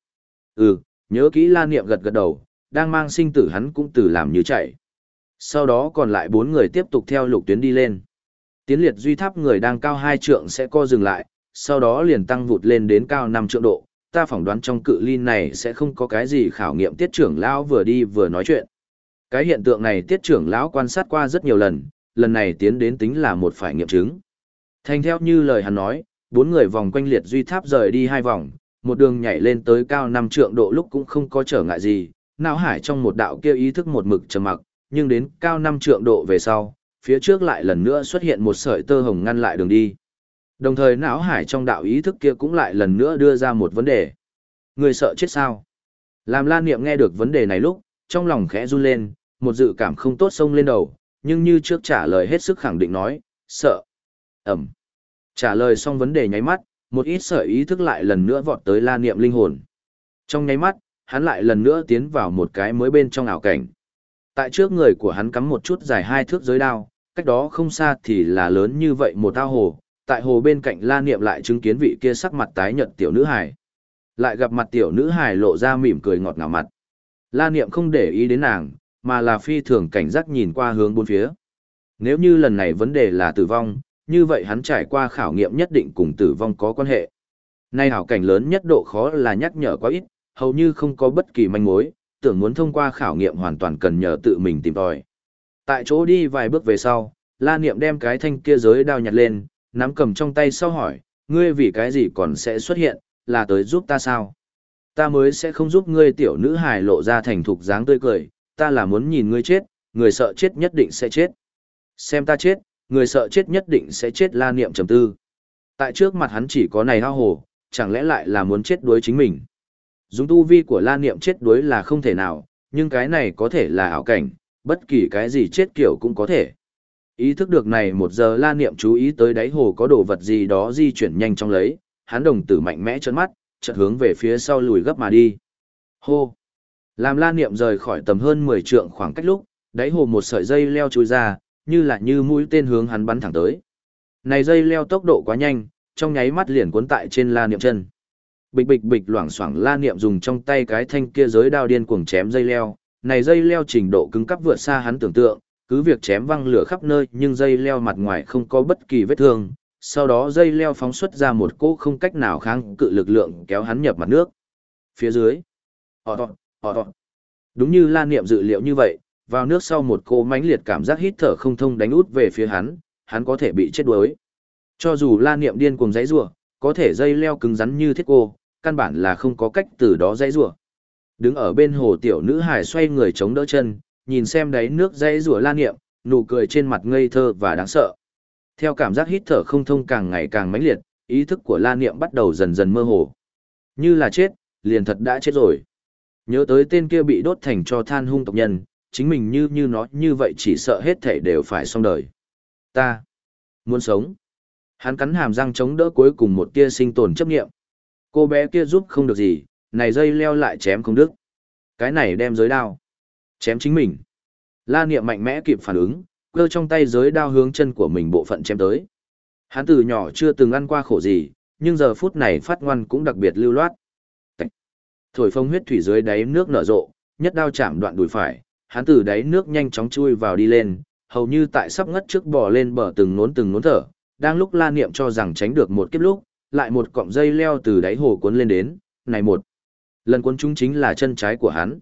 Nhớ kỹ. La Niệm gật gật đầu, đang mang sinh tử hắn cũng từ làm như chạy. Sau đó còn lại 4 người tiếp tục theo lục tuyến đi lên. Tiến liệt duy tháp người đang cao 2 trượng sẽ co dừng lại, sau đó liền tăng vụt lên đến cao 5 trượng độ. Ta phỏng đoán trong cự ly này sẽ không có cái gì khảo nghiệm tiết trưởng lão vừa đi vừa nói chuyện. Cái hiện tượng này tiết trưởng lão quan sát qua rất nhiều lần, lần này tiến đến tính là một phải nghiệm chứng. Thành theo như lời hắn nói, 4 người vòng quanh liệt duy tháp rời đi 2 vòng, một đường nhảy lên tới cao 5 trượng độ lúc cũng không có trở ngại gì, não hải trong một đạo kia ý thức một mực trầm mặc, nhưng đến cao 5 trượng độ về sau, phía trước lại lần nữa xuất hiện một sợi tơ hồng ngăn lại đường đi. Đồng thời não hải trong đạo ý thức kia cũng lại lần nữa đưa ra một vấn đề. Người sợ chết sao? Làm La Niệm nghe được vấn đề này lúc, trong lòng khẽ run lên, một dự cảm không tốt xông lên đầu, nhưng như trước trả lời hết sức khẳng định nói, sợ. Ẩm. Trả lời xong vấn đề nháy mắt, một ít sợi ý thức lại lần nữa vọt tới La Niệm linh hồn. Trong nháy mắt, hắn lại lần nữa tiến vào một cái mới bên trong ảo cảnh. Tại trước người của hắn cắm một chút dài 2 thước giới đao, cách đó không xa thì là lớn như vậy một ao hồ. Tại hồ bên cạnh La Niệm lại chứng kiến vị kia sắc mặt tái nhợt tiểu nữ hài. Lại gặp mặt tiểu nữ hài lộ ra mỉm cười ngọt ngào mặt. La Niệm không để ý đến nàng, mà là phi thường cảnh giác nhìn qua hướng bốn phía. Nếu như lần này vấn đề là tử vong, như vậy hắn trải qua khảo nghiệm nhất định cùng tử vong có quan hệ. Nay hảo cảnh lớn nhất độ khó là nhắc nhở quá ít, hầu như không có bất kỳ manh mối, tưởng muốn thông qua khảo nghiệm hoàn toàn cần nhờ tự mình tìm tòi. Tại chỗ đi vài bước về sau, La Niệm đem cái thanh kia giới đao nhặt lên, nắm cầm trong tay sau hỏi, ngươi vì cái gì còn sẽ xuất hiện, là tới giúp ta sao? Ta mới sẽ không giúp ngươi. Tiểu nữ hài lộ ra thành thục dáng tươi cười, ta là muốn nhìn ngươi chết, người sợ chết nhất định sẽ chết. Xem ta chết, người sợ chết nhất định sẽ chết. La Niệm trầm tư. Tại trước mặt hắn chỉ có này hao hồ, chẳng lẽ lại là muốn chết đuối chính mình? Dùng tu vi của La Niệm chết đuối là không thể nào, nhưng cái này có thể là ảo cảnh, bất kỳ cái gì chết kiểu cũng có thể. Ý thức được này một giờ La Niệm chú ý tới đáy hồ có đồ vật gì đó di chuyển nhanh trong lấy, hắn đồng tử mạnh mẽ trợn mắt, chợt hướng về phía sau lùi gấp mà đi. Hô! Làm La Niệm rời khỏi tầm hơn 10 trượng khoảng cách lúc, đáy hồ một sợi dây leo chui ra, như mũi tên hướng hắn bắn thẳng tới. Này dây leo tốc độ quá nhanh, trong nháy mắt liền cuốn tại trên La Niệm chân. Bịch bịch bịch loảng xoảng. La Niệm dùng trong tay cái thanh kia giới đao điên cuồng chém dây leo, này dây leo trình độ cứng cáp vượt xa hắn tưởng tượng, cứ việc chém văng lửa khắp nơi nhưng dây leo mặt ngoài không có bất kỳ vết thương, sau đó dây leo phóng xuất ra một cỗ không cách nào kháng cự lực lượng kéo hắn nhập mặt nước. Phía dưới, họ. Đúng như La Niệm dự liệu như vậy, vào nước sau một cỗ mãnh liệt cảm giác hít thở không thông đánh út về phía hắn có thể bị chết đuối. Cho dù La Niệm điên cuồng giãy giụa, có thể dây leo cứng rắn như thiết cô, căn bản là không có cách từ đó giãy giụa. Đứng ở bên hồ tiểu nữ hải xoay người chống đỡ chân, nhìn xem đáy nước giãy giụa La Niệm, nụ cười trên mặt ngây thơ và đáng sợ. Theo cảm giác hít thở không thông càng ngày càng mãnh liệt, ý thức của La Niệm bắt đầu dần dần mơ hồ. Như là chết, liền thật đã chết rồi. Nhớ tới tên kia bị đốt thành tro than hung tộc nhân, chính mình như nó như vậy chỉ sợ hết thể đều phải xong đời. Ta muốn sống. Hắn cắn hàm răng chống đỡ cuối cùng một tia sinh tồn chấp niệm. Cô bé kia giúp không được gì, này dây leo lại chém không đứt. Cái này đem giới đao chém chính mình. La Niệm mạnh mẽ kịp phản ứng, cơ trong tay giới đao hướng chân của mình bộ phận chém tới. Hắn từ nhỏ chưa từng ăn qua khổ gì, nhưng giờ phút này phát ngoan cũng đặc biệt lưu loát. Thổi phồng huyết thủy dưới đáy nước nở rộ, nhất đao chạm đoạn đùi phải, hắn từ đáy nước nhanh chóng chui vào đi lên, hầu như tại sắp ngất trước bò lên bờ từng nốn thở. Đang lúc La Niệm cho rằng tránh được một kiếp lúc, lại một cọng dây leo từ đáy hồ cuốn lên đến, này một lần cuốn chúng chính là chân trái của hắn.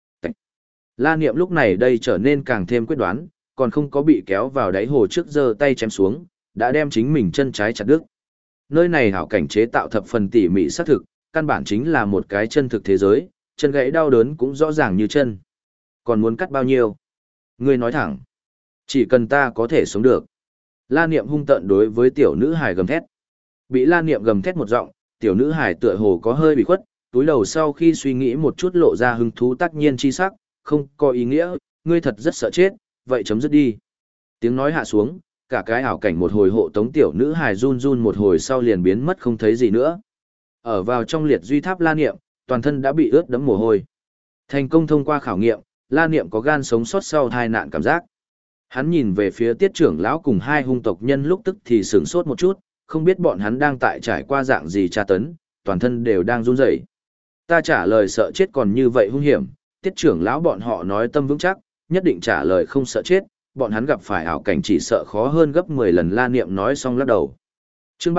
La Niệm lúc này đây trở nên càng thêm quyết đoán, còn không có bị kéo vào đáy hồ trước giơ tay chém xuống, đã đem chính mình chân trái chặt đứt. Nơi này hảo cảnh chế tạo thập phần tỉ mỉ xác thực, căn bản chính là một cái chân thực thế giới, chân gãy đau đớn cũng rõ ràng như chân. Còn muốn cắt bao nhiêu? Ngươi nói thẳng. Chỉ cần ta có thể sống được. La Niệm hung tợn đối với tiểu nữ hài gầm thét. Bị La Niệm gầm thét một giọng, tiểu nữ hài tựa hồ có hơi bị khuất, túi đầu sau khi suy nghĩ một chút lộ ra hứng thú tác nhiên chi sắc, không có ý nghĩa, ngươi thật rất sợ chết, vậy chấm dứt đi. Tiếng nói hạ xuống, cả cái ảo cảnh một hồi hộ tống tiểu nữ hài run run một hồi sau liền biến mất không thấy gì nữa. Ở vào trong liệt duy tháp La Niệm, toàn thân đã bị ướt đẫm mồ hôi. Thành công thông qua khảo nghiệm, La Niệm có gan sống sót sau tai nạn cảm giác. Hắn nhìn về phía tiết trưởng lão cùng hai hung tộc nhân lúc tức thì sửng sốt một chút, không biết bọn hắn đang tại trải qua dạng gì tra tấn, toàn thân đều đang run rẩy. Ta trả lời sợ chết còn như vậy hung hiểm, tiết trưởng lão bọn họ nói tâm vững chắc, nhất định trả lời không sợ chết, bọn hắn gặp phải ảo cảnh chỉ sợ khó hơn gấp 10 lần. La Niệm nói xong lắc đầu. Chương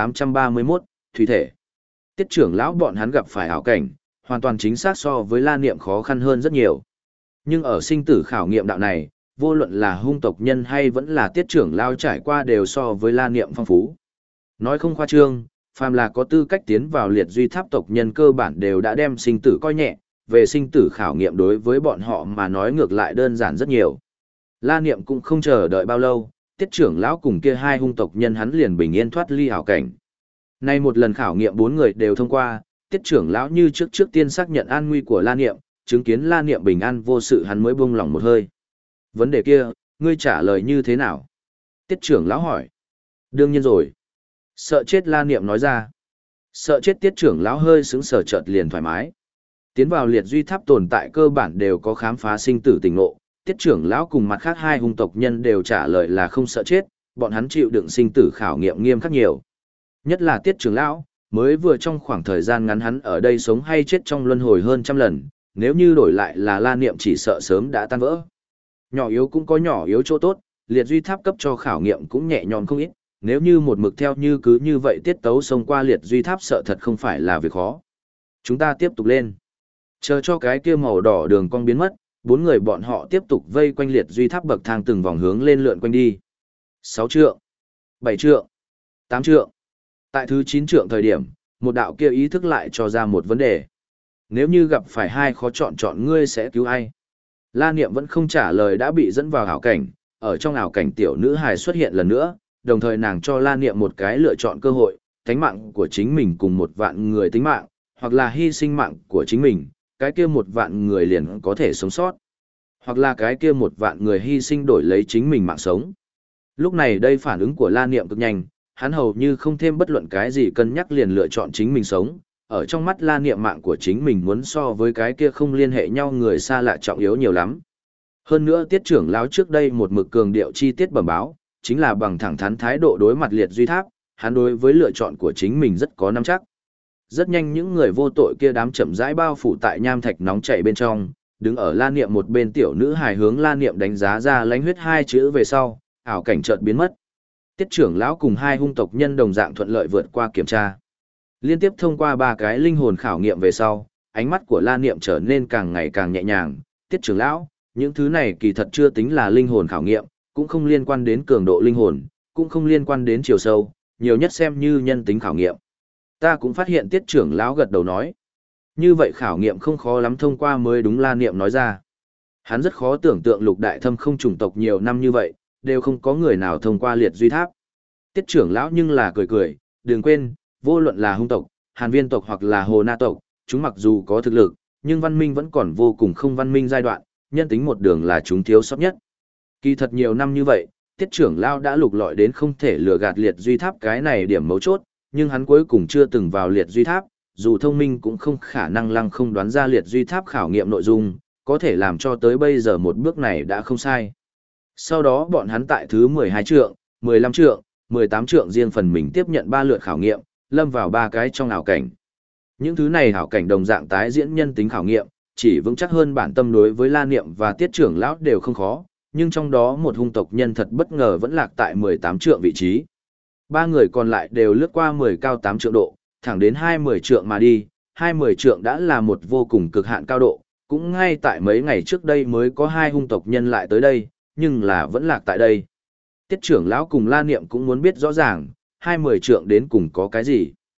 3831, Thủy thể. Tiết trưởng lão bọn hắn gặp phải ảo cảnh, hoàn toàn chính xác so với La Niệm khó khăn hơn rất nhiều. Nhưng ở sinh tử khảo nghiệm đạo này, vô luận là hung tộc nhân hay vẫn là tiết trưởng lão trải qua đều so với La Niệm phong phú. Nói không khoa trương, phàm là có tư cách tiến vào liệt duy tháp tộc nhân cơ bản đều đã đem sinh tử coi nhẹ, về sinh tử khảo nghiệm đối với bọn họ mà nói ngược lại đơn giản rất nhiều. La Niệm cũng không chờ đợi bao lâu, tiết trưởng lão cùng kia hai hung tộc nhân hắn liền bình yên thoát ly ảo cảnh. Nay một lần khảo nghiệm 4 người đều thông qua, tiết trưởng lão như trước tiên xác nhận an nguy của La Niệm, chứng kiến La Niệm bình an vô sự hắn mới buông lòng một hơi. Vấn đề kia, ngươi trả lời như thế nào? Tiết trưởng lão hỏi. Đương nhiên rồi. Sợ chết La Niệm nói ra. Sợ chết tiết trưởng lão hơi sững sờ chợt liền thoải mái. Tiến vào liệt duy tháp tồn tại cơ bản đều có khám phá sinh tử tỉnh ngộ, tiết trưởng lão cùng mặt khác hai hung tộc nhân đều trả lời là không sợ chết, bọn hắn chịu đựng sinh tử khảo nghiệm nghiêm khắc nhiều. Nhất là tiết trưởng lão, mới vừa trong khoảng thời gian ngắn hắn ở đây sống hay chết trong luân hồi hơn trăm lần, nếu như đổi lại là La Niệm chỉ sợ sớm đã tan vỡ. Nhỏ yếu cũng có nhỏ yếu chỗ tốt, liệt duy tháp cấp cho khảo nghiệm cũng nhẹ nhõm không ít, nếu như một mực theo như cứ như vậy tiết tấu xông qua liệt duy tháp sợ thật không phải là việc khó. Chúng ta tiếp tục lên. Chờ cho cái kia màu đỏ đường cong biến mất, 4 người bọn họ tiếp tục vây quanh liệt duy tháp bậc thang từng vòng hướng lên lượn quanh đi. 6 trượng, 7 trượng, 8 trượng. Tại thứ 9 trượng thời điểm, một đạo kia ý thức lại cho ra một vấn đề. Nếu như gặp phải hai khó chọn ngươi sẽ cứu ai? La Niệm vẫn không trả lời đã bị dẫn vào ảo cảnh, ở trong ảo cảnh tiểu nữ hài xuất hiện lần nữa, đồng thời nàng cho La Niệm một cái lựa chọn cơ hội, tánh mạng của chính mình cùng 1 vạn người tính mạng, hoặc là hy sinh mạng của chính mình, cái kia 1 vạn người liền có thể sống sót. Hoặc là cái kia 1 vạn người hy sinh đổi lấy chính mình mạng sống. Lúc này đây phản ứng của La Niệm cực nhanh, hắn hầu như không thêm bất luận cái gì cân nhắc liền lựa chọn chính mình sống. Ở trong mắt La Niệm mạng của chính mình muốn so với cái kia không liên hệ nhau người xa lạ trọng yếu nhiều lắm. Hơn nữa tiết trưởng lão trước đây một mực cường điệu chi tiết bẩm báo, chính là bằng thẳng thắn thái độ đối mặt liệt duy tháp, hắn đối với lựa chọn của chính mình rất có nắm chắc. Rất nhanh những người vô tội kia đám chậm rãi bao phủ tại nham thạch nóng chảy bên trong, đứng ở La Niệm một bên tiểu nữ hài hướng La Niệm đánh giá ra lãnh huyết 2 chữ về sau, ảo cảnh chợt biến mất. Tiết trưởng lão cùng hai hung tộc nhân đồng dạng thuận lợi vượt qua kiểm tra. Liên tiếp thông qua 3 cái linh hồn khảo nghiệm về sau, ánh mắt của La Niệm trở nên càng ngày càng nhẹ nhàng. Tiết trưởng lão, những thứ này kỳ thật chưa tính là linh hồn khảo nghiệm, cũng không liên quan đến cường độ linh hồn, cũng không liên quan đến chiều sâu, nhiều nhất xem như nhân tính khảo nghiệm. Ta cũng phát hiện tiết trưởng lão gật đầu nói. Như vậy khảo nghiệm không khó lắm thông qua mới đúng. La Niệm nói ra. Hắn rất khó tưởng tượng lục đại thâm không chủng tộc nhiều năm như vậy, đều không có người nào thông qua liệt duy tháp. Tiết trưởng lão nhưng là cười cười, đừng quên, vô luận là hung tộc, Hàn Viên tộc hoặc là Hồ Na tộc, chúng mặc dù có thực lực, nhưng văn minh vẫn còn vô cùng không văn minh giai đoạn, nhân tính một đường là chúng thiếu sót nhất. Kỳ thật nhiều năm như vậy, tiết trưởng lão đã lục lọi đến không thể lừa gạt liệt duy tháp cái này điểm mấu chốt, nhưng hắn cuối cùng chưa từng vào liệt duy tháp, dù thông minh cũng không khả năng lăng không đoán ra liệt duy tháp khảo nghiệm nội dung, có thể làm cho tới bây giờ một bước này đã không sai. Sau đó bọn hắn tại thứ 12 trượng, 15 trượng, 18 trượng riêng phần mình tiếp nhận 3 lượt khảo nghiệm, lâm vào 3 cái trong ảo cảnh. Những thứ này ảo cảnh đồng dạng tái diễn nhân tính khảo nghiệm, chỉ vững chắc hơn bản tâm đối với La Niệm và tiết trưởng lão đều không khó, nhưng trong đó một hung tộc nhân thật bất ngờ vẫn lạc tại 18 trượng vị trí. 3 người còn lại đều lướt qua 10 cao 8 trượng độ, thẳng đến 20 trượng mà đi, 20 trượng đã là một vô cùng cực hạn cao độ, cũng ngay tại mấy ngày trước đây mới có 2 hung tộc nhân lại tới đây, nhưng là vẫn lạc tại đây. Tiết trưởng lão cùng La Niệm cũng muốn biết rõ ràng, 20 trượng đến cùng có cái gì.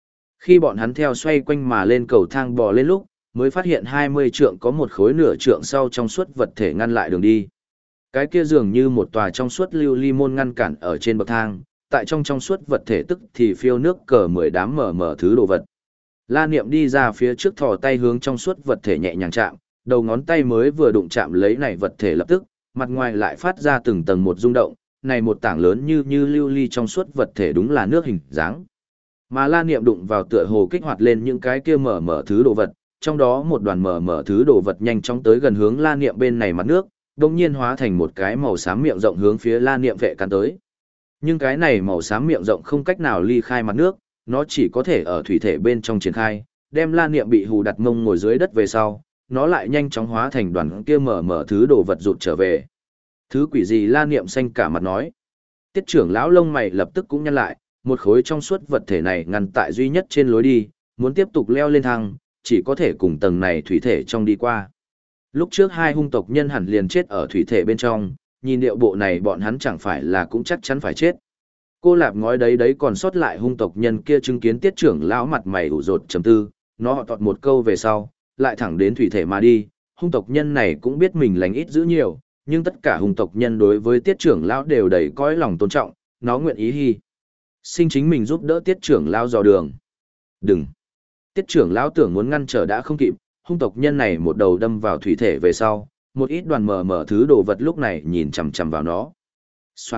Khi bọn hắn theo xoay quanh mà lên cầu thang bò lên lúc, mới phát hiện 20 trượng có một khối nửa trượng sau trong suốt vật thể ngăn lại đường đi. Cái kia dường như một tòa trong suốt lưu ly môn ngăn cản ở trên bậc thang, tại trong suốt vật thể tức thì phiêu nước cờ 10 đám mở thứ đồ vật. La Niệm đi ra phía trước thò tay hướng trong suốt vật thể nhẹ nhàng chạm, đầu ngón tay mới vừa đụng chạm lấy này vật thể lập tức, mặt ngoài lại phát ra từng tầng một rung động, này một tảng lớn như lưu ly trong suốt vật thể đúng là nước hình dáng. Mà La Niệm đụng vào tựa hồ kích hoạt lên những cái kia mở thứ đồ vật, trong đó một đoàn mở thứ đồ vật nhanh chóng tới gần hướng La Niệm bên này mặt nước, đồng nhiên hóa thành một cái màu xám miệng rộng hướng phía La Niệm vệ cắn tới. Nhưng cái này màu xám miệng rộng không cách nào ly khai mặt nước, nó chỉ có thể ở thủy thể bên trong triển khai, đem La Niệm bị hù đặt mông ngồi dưới đất về sau, nó lại nhanh chóng hóa thành đoàn kia mở thứ đồ vật rụt trở về. Thứ quỷ gì? La Niệm xanh cả mặt nói. Tiết trưởng lão lông mày lập tức cũng nhăn lại, một khối trong suốt vật thể này ngăn tại duy nhất trên lối đi, muốn tiếp tục leo lên thang, chỉ có thể cùng tầng này thủy thể trong đi qua. Lúc trước hai hung tộc nhân hẳn liền chết ở thủy thể bên trong, nhìn điệu bộ này bọn hắn chẳng phải là cũng chắc chắn phải chết. Cô lạp ngói đấy còn sót lại hung tộc nhân kia chứng kiến tiết trưởng lão mặt mày ủ rột trầm tư, nó họ tọt một câu về sau, lại thẳng đến thủy thể mà đi. Hung tộc nhân này cũng biết mình lành ít giữ nhiều, nhưng tất cả hung tộc nhân đối với tiết trưởng lão đều đầy cõi lòng tôn trọng, nó nguyện ý hy sinh chính mình giúp đỡ tiết trưởng lão dò đường. Đừng! Tiết trưởng lão tưởng muốn ngăn trở đã không kịp, hung tộc nhân này một đầu đâm vào thủy thể về sau, một ít đoàn mở thứ đồ vật lúc này nhìn chằm chằm vào nó. Soạt!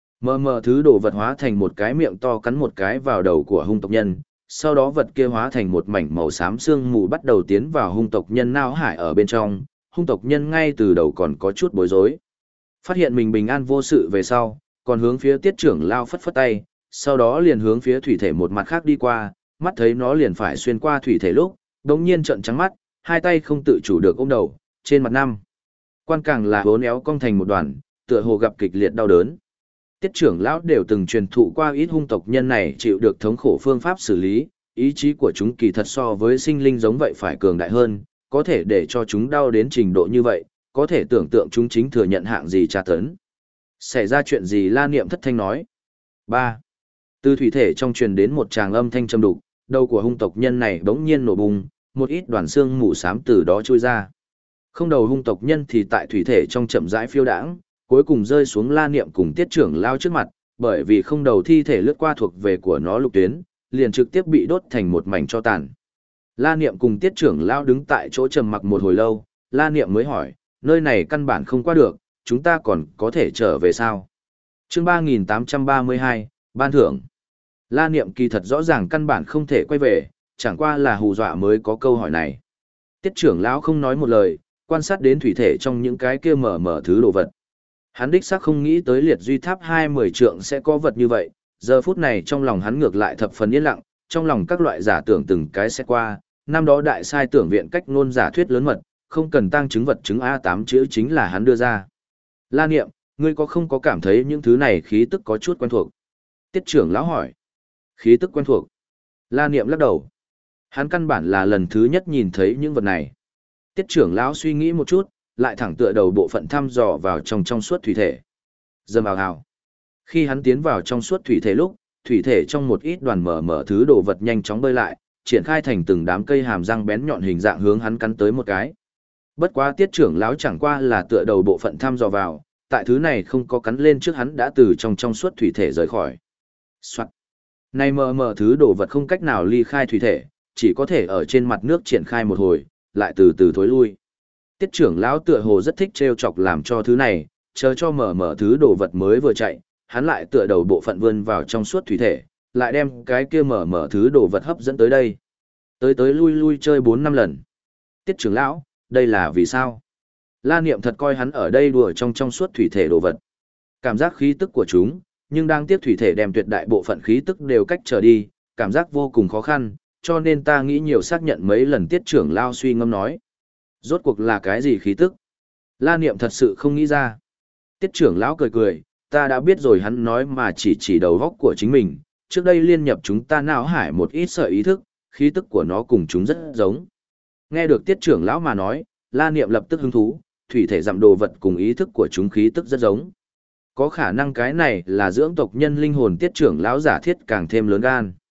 Mở thứ đồ vật hóa thành một cái miệng to cắn một cái vào đầu của hung tộc nhân, sau đó vật kia hóa thành một mảnh màu xám xương mù bắt đầu tiến vào hung tộc nhân não hải ở bên trong. Hung tộc nhân ngay từ đầu còn có chút bối rối. Phát hiện mình bình an vô sự về sau, còn hướng phía tiết trưởng lao phất phất tay, sau đó liền hướng phía thủy thể một mặt khác đi qua, mắt thấy nó liền phải xuyên qua thủy thể lúc, đống nhiên trợn trắng mắt, hai tay không tự chủ được ôm đầu, trên mặt năm. Quan càng là hốn éo cong thành một đoàn, tựa hồ gặp kịch liệt đau đớn. Tiết trưởng lão đều từng truyền thụ qua ít hung tộc nhân này chịu được thống khổ phương pháp xử lý, ý chí của chúng kỳ thật so với sinh linh giống vậy phải cường đại hơn, có thể để cho chúng đau đến trình độ như vậy, có thể tưởng tượng chúng chính thừa nhận hạng gì tra tấn. Xảy ra chuyện gì? La Niệm thất thanh nói. 3. Từ thủy thể trong truyền đến một tràng âm thanh trầm đục, đầu của hung tộc nhân này bỗng nhiên nổ bùng, một ít đoàn xương mù xám từ đó trôi ra. Không đầu hung tộc nhân thì tại thủy thể trong chậm rãi phiêu đãng, cuối cùng rơi xuống La Niệm cùng tiết trưởng lao trước mặt, bởi vì không đầu thi thể lướt qua thuộc về của nó lục tuyến, liền trực tiếp bị đốt thành một mảnh tro tàn. La Niệm cùng tiết trưởng lao đứng tại chỗ trầm mặc một hồi lâu, La Niệm mới hỏi, nơi này căn bản không qua được, chúng ta còn có thể trở về sao? Chương 3832, ban thưởng. La Niệm kỳ thật rõ ràng căn bản không thể quay về, chẳng qua là hù dọa mới có câu hỏi này. Tiết trưởng lão không nói một lời, quan sát đến thủy thể trong những cái kia mở thứ đồ vật. Hắn đích xác không nghĩ tới liệt duy tháp 20 trượng sẽ có vật như vậy, giờ phút này trong lòng hắn ngược lại thập phần yên lặng, trong lòng các loại giả tưởng từng cái sẽ qua, năm đó đại sai tưởng viện cách ngôn giả thuyết lớn mật, không cần tăng chứng vật chứng A8 chữ chính là hắn đưa ra. La Niệm, ngươi không có cảm thấy những thứ này khí tức có chút quen thuộc? Tiết trưởng lão hỏi. Khí tức quen thuộc. La Niệm lắc đầu. Hắn căn bản là lần thứ nhất nhìn thấy những vật này. Tiết trưởng lão suy nghĩ một chút, lại thẳng tựa đầu bộ phận thăm dò vào trong suốt thủy thể. Dầm ào ào. Khi hắn tiến vào trong suốt thủy thể lúc, thủy thể trong một ít đoàn mở thứ đồ vật nhanh chóng bơi lại, triển khai thành từng đám cây hàm răng bén nhọn hình dạng hướng hắn cắn tới một cái. Bất quá tiết trưởng lão chẳng qua là tựa đầu bộ phận thăm dò vào, tại thứ này không có cắn lên trước hắn đã từ trong suốt thủy thể rời khỏi. Soạt. Này mở thứ đồ vật không cách nào ly khai thủy thể, chỉ có thể ở trên mặt nước triển khai một hồi, lại từ từ thối lui. Tiết trưởng lão tựa hồ rất thích trêu chọc làm cho thứ này, chờ cho mở thứ đồ vật mới vừa chạy, hắn lại tựa đầu bộ phận vươn vào trong suốt thủy thể, lại đem cái kia mở thứ đồ vật hấp dẫn tới đây. Tới lui chơi 4-5 lần. Tiết trưởng lão, đây là vì sao? La Niệm thật coi hắn ở đây đùa trong suốt thủy thể đồ vật. Cảm giác khí tức của chúng, nhưng đang tiếp thủy thể đem tuyệt đại bộ phận khí tức đều cách trở đi, cảm giác vô cùng khó khăn, cho nên ta nghĩ nhiều xác nhận mấy lần tiết trưởng lão suy ngẫm nói. Rốt cuộc là cái gì khí tức? La Niệm thật sự không nghĩ ra. Tiết trưởng lão cười, ta đã biết rồi, hắn nói mà chỉ đầu góc của chính mình, trước đây liên nhập chúng ta não hải một ít sợi ý thức, khí tức của nó cùng chúng rất giống. Nghe được tiết trưởng lão mà nói, La Niệm lập tức hứng thú, thủy thể dặm đồ vật cùng ý thức của chúng khí tức rất giống. Có khả năng cái này là dưỡng tộc nhân linh hồn tiết trưởng lão giả thiết càng thêm lớn gan.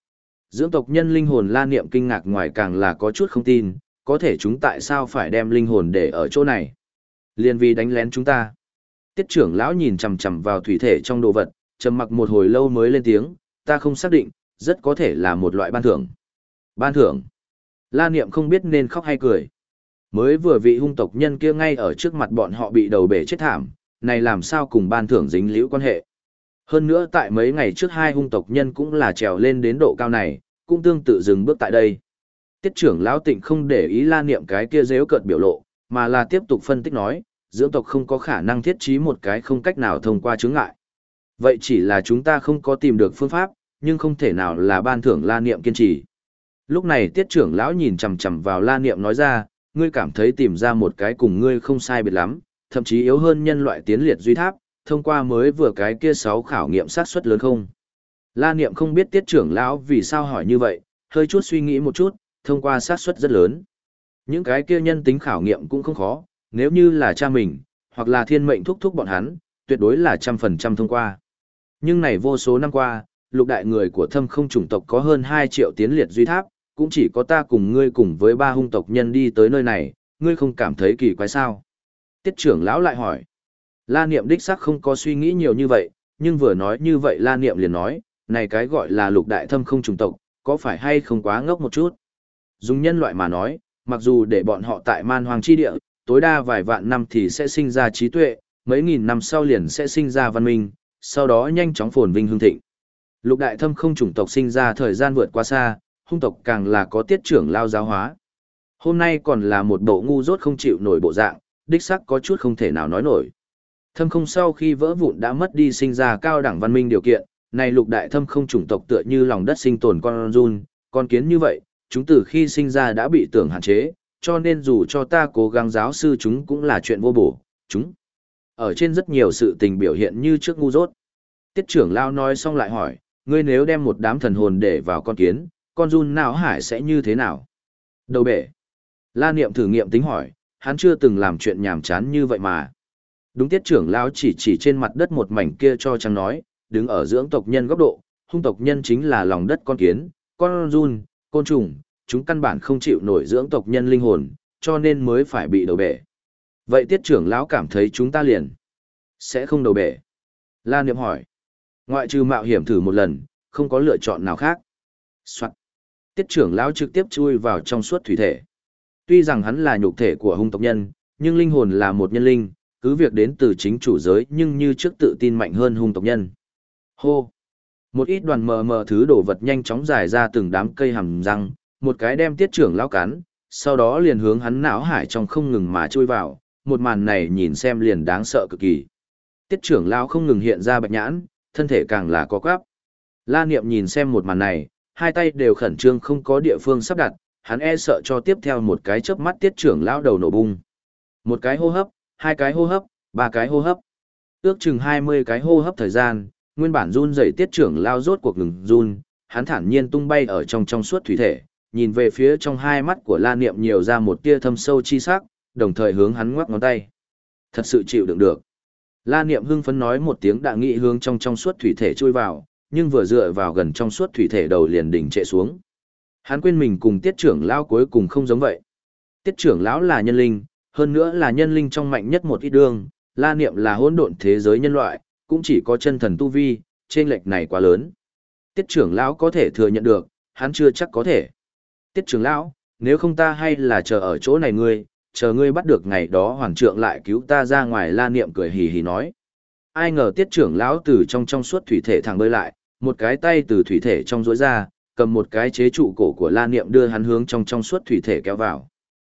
Dưỡng tộc nhân linh hồn La Niệm kinh ngạc ngoài càng là có chút không tin, có thể chúng tại sao phải đem linh hồn để ở chỗ này? Liên vì đánh lén chúng ta. Tiết trưởng lão nhìn chằm chằm vào thủy thể trong đồ vật, trầm mặc một hồi lâu mới lên tiếng, ta không xác định, rất có thể là một loại ban thưởng. Ban thưởng? La Niệm không biết nên khóc hay cười. Mới vừa vị hung tộc nhân kia ngay ở trước mặt bọn họ bị đầu bể chết thảm, này làm sao cùng ban thưởng dính liễu quan hệ. Hơn nữa tại mấy ngày trước hai hung tộc nhân cũng là trèo lên đến độ cao này, cũng tương tự dừng bước tại đây. Tiết trưởng lão Tịnh không để ý La Niệm cái kia giễu cợt biểu lộ, mà là tiếp tục phân tích nói, dưỡng tộc không có khả năng thiết trí một cái không cách nào thông qua chướng ngại. Vậy chỉ là chúng ta không có tìm được phương pháp, nhưng không thể nào là ban thưởng La Niệm kiên trì. Lúc này Tiết trưởng lão nhìn chằm chằm vào La Niệm nói ra, ngươi cảm thấy tìm ra một cái cùng ngươi không sai biệt lắm, thậm chí yếu hơn nhân loại tiến liệt duy tháp, thông qua mới vừa cái kia 6 khảo nghiệm xác suất lớn không? La Niệm không biết Tiết trưởng lão vì sao hỏi như vậy, hơi chút suy nghĩ một chút, thông qua xác suất rất lớn. Những cái kia nhân tính khảo nghiệm cũng không khó, nếu như là cha mình, hoặc là thiên mệnh thúc thúc bọn hắn, tuyệt đối là 100% thông qua. Nhưng này vô số năm qua, lục đại người của thâm không chủng tộc có hơn 2 triệu tiến liệt duy tháp, cũng chỉ có ta cùng ngươi cùng với 3 hung tộc nhân đi tới nơi này, ngươi không cảm thấy kỳ quái sao? Tiết trưởng lão lại hỏi. La Niệm đích xác không có suy nghĩ nhiều như vậy, nhưng vừa nói như vậy La Niệm liền nói, này cái gọi là lục đại thâm không chủng tộc, có phải hay không quá ngốc một chút? Dùng nhân loại mà nói, mặc dù để bọn họ tại man hoang chi địa, tối đa vài vạn năm thì sẽ sinh ra trí tuệ, mấy nghìn năm sau liền sẽ sinh ra văn minh, sau đó nhanh chóng phồn vinh hưng thịnh. Lục đại thâm không chủng tộc sinh ra thời gian vượt qua xa, hung tộc càng là có tiết trưởng lao giáo hóa. Hôm nay còn là một bộ ngu dốt không chịu nổi bộ dạng, đích xác có chút không thể nào nói nổi. Thâm không sau khi vỡ vụn đã mất đi sinh ra cao đẳng văn minh điều kiện, này lục đại thâm không chủng tộc tựa như lòng đất sinh tồn con giun, con kiến như vậy, chúng từ khi sinh ra đã bị tưởng hạn chế, cho nên dù cho ta cố gắng giáo sư chúng cũng là chuyện vô bổ, chúng. Ở trên rất nhiều sự tình biểu hiện như trước ngu dốt. Tiết trưởng lao nói xong lại hỏi, ngươi nếu đem một đám thần hồn để vào con kiến, con giun não hải sẽ như thế nào? Đầu bể. La Niệm thử nghiệm tính hỏi, hắn chưa từng làm chuyện nhảm chán như vậy mà. Đúng tiết trưởng lão chỉ trên mặt đất một mảnh kia cho chăng nói, đứng ở dưỡng tộc nhân góc độ, hung tộc nhân chính là lòng đất con kiến, con giun, côn trùng, chúng căn bản không chịu nổi dưỡng tộc nhân linh hồn, cho nên mới phải bị đầu bể. Vậy tiết trưởng lão cảm thấy chúng ta liền sẽ không đầu bể. La Niệm hỏi, ngoại trừ mạo hiểm thử một lần, không có lựa chọn nào khác. Soạn. Tiết trưởng lão trực tiếp chui vào trong suốt thủy thể. Tuy rằng hắn là nhục thể của hung tộc nhân, nhưng linh hồn là một nhân linh, cứ việc đến từ chính chủ giới nhưng như trước tự tin mạnh hơn hung tộc nhân. Hô! Một ít đoàn mờ mờ thứ đổ vật nhanh chóng dài ra từng đám cây hàm răng, một cái đem tiết trưởng lão cắn, sau đó liền hướng hắn não hải trong không ngừng mà chui vào, một màn này nhìn xem liền đáng sợ cực kỳ. Tiết trưởng lão không ngừng hiện ra bạch nhãn, thân thể càng là có quắp. La Niệm nhìn xem một màn này, hai tay đều khẩn trương không có địa phương sắp đặt, hắn e sợ cho tiếp theo một cái chớp mắt tiết trưởng lão đầu nổ bung. Một cái hô hấp, 2 cái hô hấp, 3 cái hô hấp. Ước chừng 20 cái hô hấp thời gian, nguyên bản run rẩy tiết trưởng lao rốt cuộc ngừng run, hắn thản nhiên tung bay ở trong suốt thủy thể, nhìn về phía trong hai mắt của La Niệm nhiều ra một tia thâm sâu chi sắc, đồng thời hướng hắn ngoắc ngón tay. Thật sự chịu đựng được. La Niệm hưng phấn nói một tiếng đã nghị hướng trong suốt thủy thể chui vào, nhưng vừa dựa vào gần trong suốt thủy thể đầu liền đỉnh trệ xuống. Hắn quên mình cùng tiết trưởng lão cuối cùng không giống vậy. Tiết trưởng lão là nhân linh, hơn nữa là nhân linh trong mạnh nhất một ít đương, La Niệm là hỗn độn thế giới nhân loại, cũng chỉ có chân thần tu vi, chênh lệch này quá lớn. Tiết trưởng lão có thể thừa nhận được, hắn chưa chắc có thể. Tiết trưởng lão, nếu không ta hay là chờ ở chỗ này ngươi, chờ ngươi bắt được ngày đó hoàng trượng lại cứu ta ra ngoài. La Niệm cười hì hì nói. Ai ngờ tiết trưởng lão từ trong suốt thủy thể thẳng bơi lại, một cái tay từ thủy thể trong rỗi ra, cầm một cái chế trụ cổ của La Niệm đưa hắn hướng trong suốt thủy thể kéo vào.